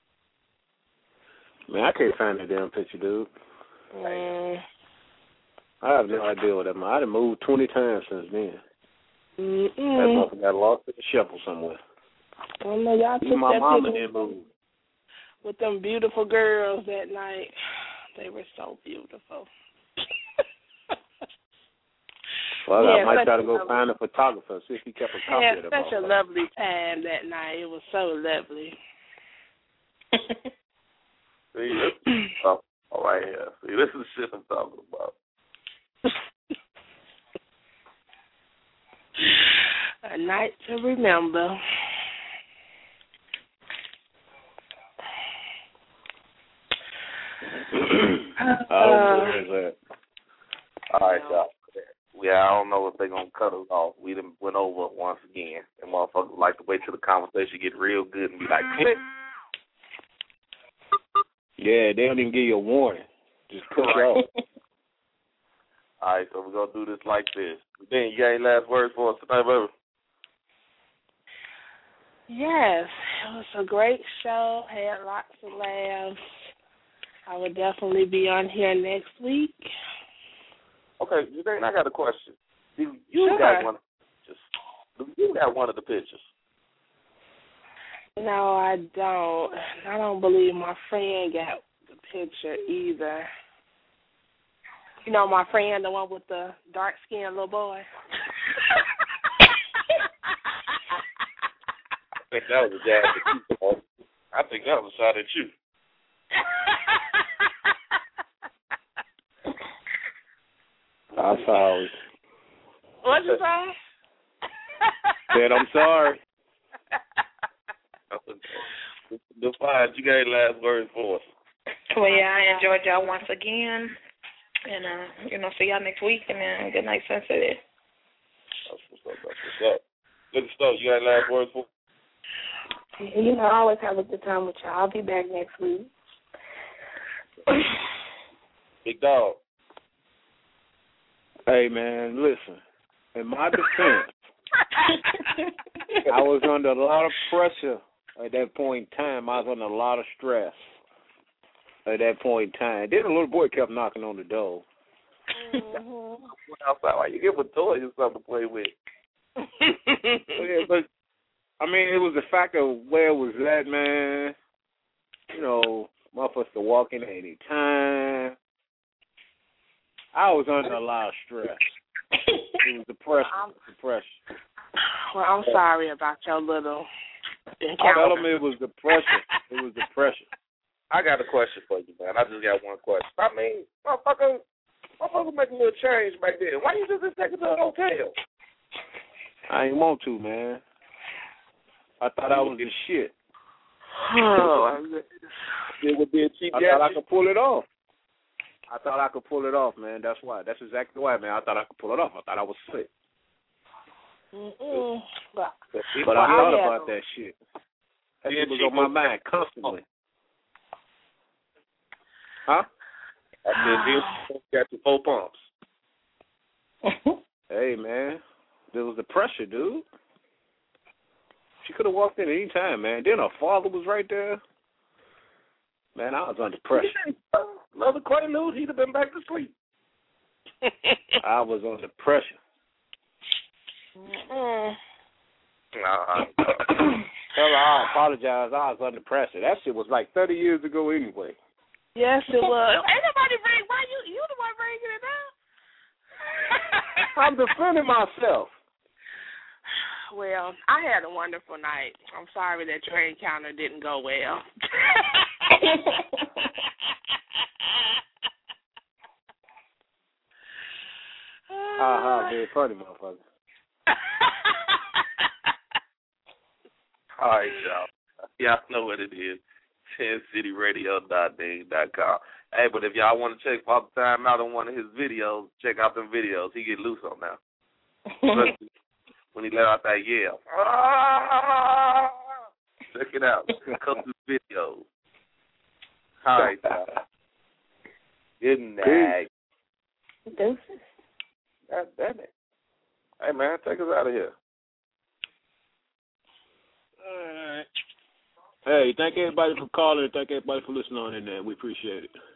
Man, I can't find that damn picture, dude. mm, I have no idea what that means. I done moved twenty times since then. mm-mm. That motherfucker got lost in the shuffle somewhere. I don't know, y'all took Even my that mama picture didn't move. with them beautiful girls that night. They were so beautiful. Well, Yeah, I might such try to a go lovely- find a photographer, see if he kept a copy I of had that such a motherfucker. lovely time that night. It was so lovely. See, this is stuff. All right, yeah. See, this is shit I'm talking about. A night to remember. Oh, where is that? All right, y'all. Yeah, I don't know if they're going to cut us off. We done went over it once again. And motherfuckers like to wait till the conversation get real good and be like, click. Yeah, they don't even give you a warning. Just cut you off. All right, so we're going to do this like this. Then you got any last words for us tonight, baby? Yes, it was a great show. Had lots of laughs. I will definitely be on here next week. Okay, Jane, I got a question. Do you Sure. got one. Just you got one of the pictures. No, I don't. I don't believe my friend got the picture either. You know my friend, the one with the dark-skinned little boy? I think that was a jab at you. I think that was a shot at you. I'm sorry. What'd you say? Said I'm sorry. Defiant, you got any last words for us? Well, yeah, I enjoyed y'all once again. And, uh, you know, see y'all next week. And then good night, Sensitive. That's what's up. That's what's up. Look, Stokes, you got any last words for us? You know, I always have a good time with y'all. I'll be back next week. Big dog. Hey, man, listen. In my defense, I was under a lot of pressure at that point in time. I was under a lot of stress at that point in time. Then a little boy kept knocking on the door. Mm-hmm. Outside, why you give a toy or something to play with? Yeah, but I mean, it was the fact of where it was at, man. You know, motherfuckers could walk in at any time. I was under a lot of stress. It was depression. I'm, depression. Well, I'm sorry about your little encounter. Tell them it was depression. It was depression. I got a question for you, man. I just got one question. I mean, motherfucker, motherfucker making a little change back then. Why you just take it to a hotel? I ain't want to, man. I thought I was the shit. Oh, it would be a cheap I thought I could pull it off. I thought I could pull it off, man. That's why. That's exactly why, man. I thought I could pull it off. I thought I was slick. Mm-mm. But, but well, I thought I about that shit. That shit was on my mind constantly. Huh? I said, you got the four pumps. Hey, man. There was the pressure, dude. She could have walked in at any time, man. Then her father was right there. Man, I was under pressure. Another Quaalude, he'd have been back to sleep. I was under pressure. Mm-mm. Nah. Tell her I apologize. I was under pressure. That shit was like thirty years ago anyway. Yes, it was. Ain't nobody bring. Why you? You the one bringing it up? I'm defending myself. Well, I had a wonderful night. I'm sorry that your encounter didn't go well. Ha ha, very funny, motherfucker. All right, y'all. Y'all know what it is. ten city radio dot ding dot com. Hey, but if y'all want to check Father Time out on one of his videos, check out them videos. He get loose on now. When he let out that yell. Ah! Check it out. Come through videos. All right, y'all. Good night. Deuces. God damn it. Hey, man, take us out of here. All right. Hey, thank everybody for calling and thank everybody for listening on in there. We appreciate it.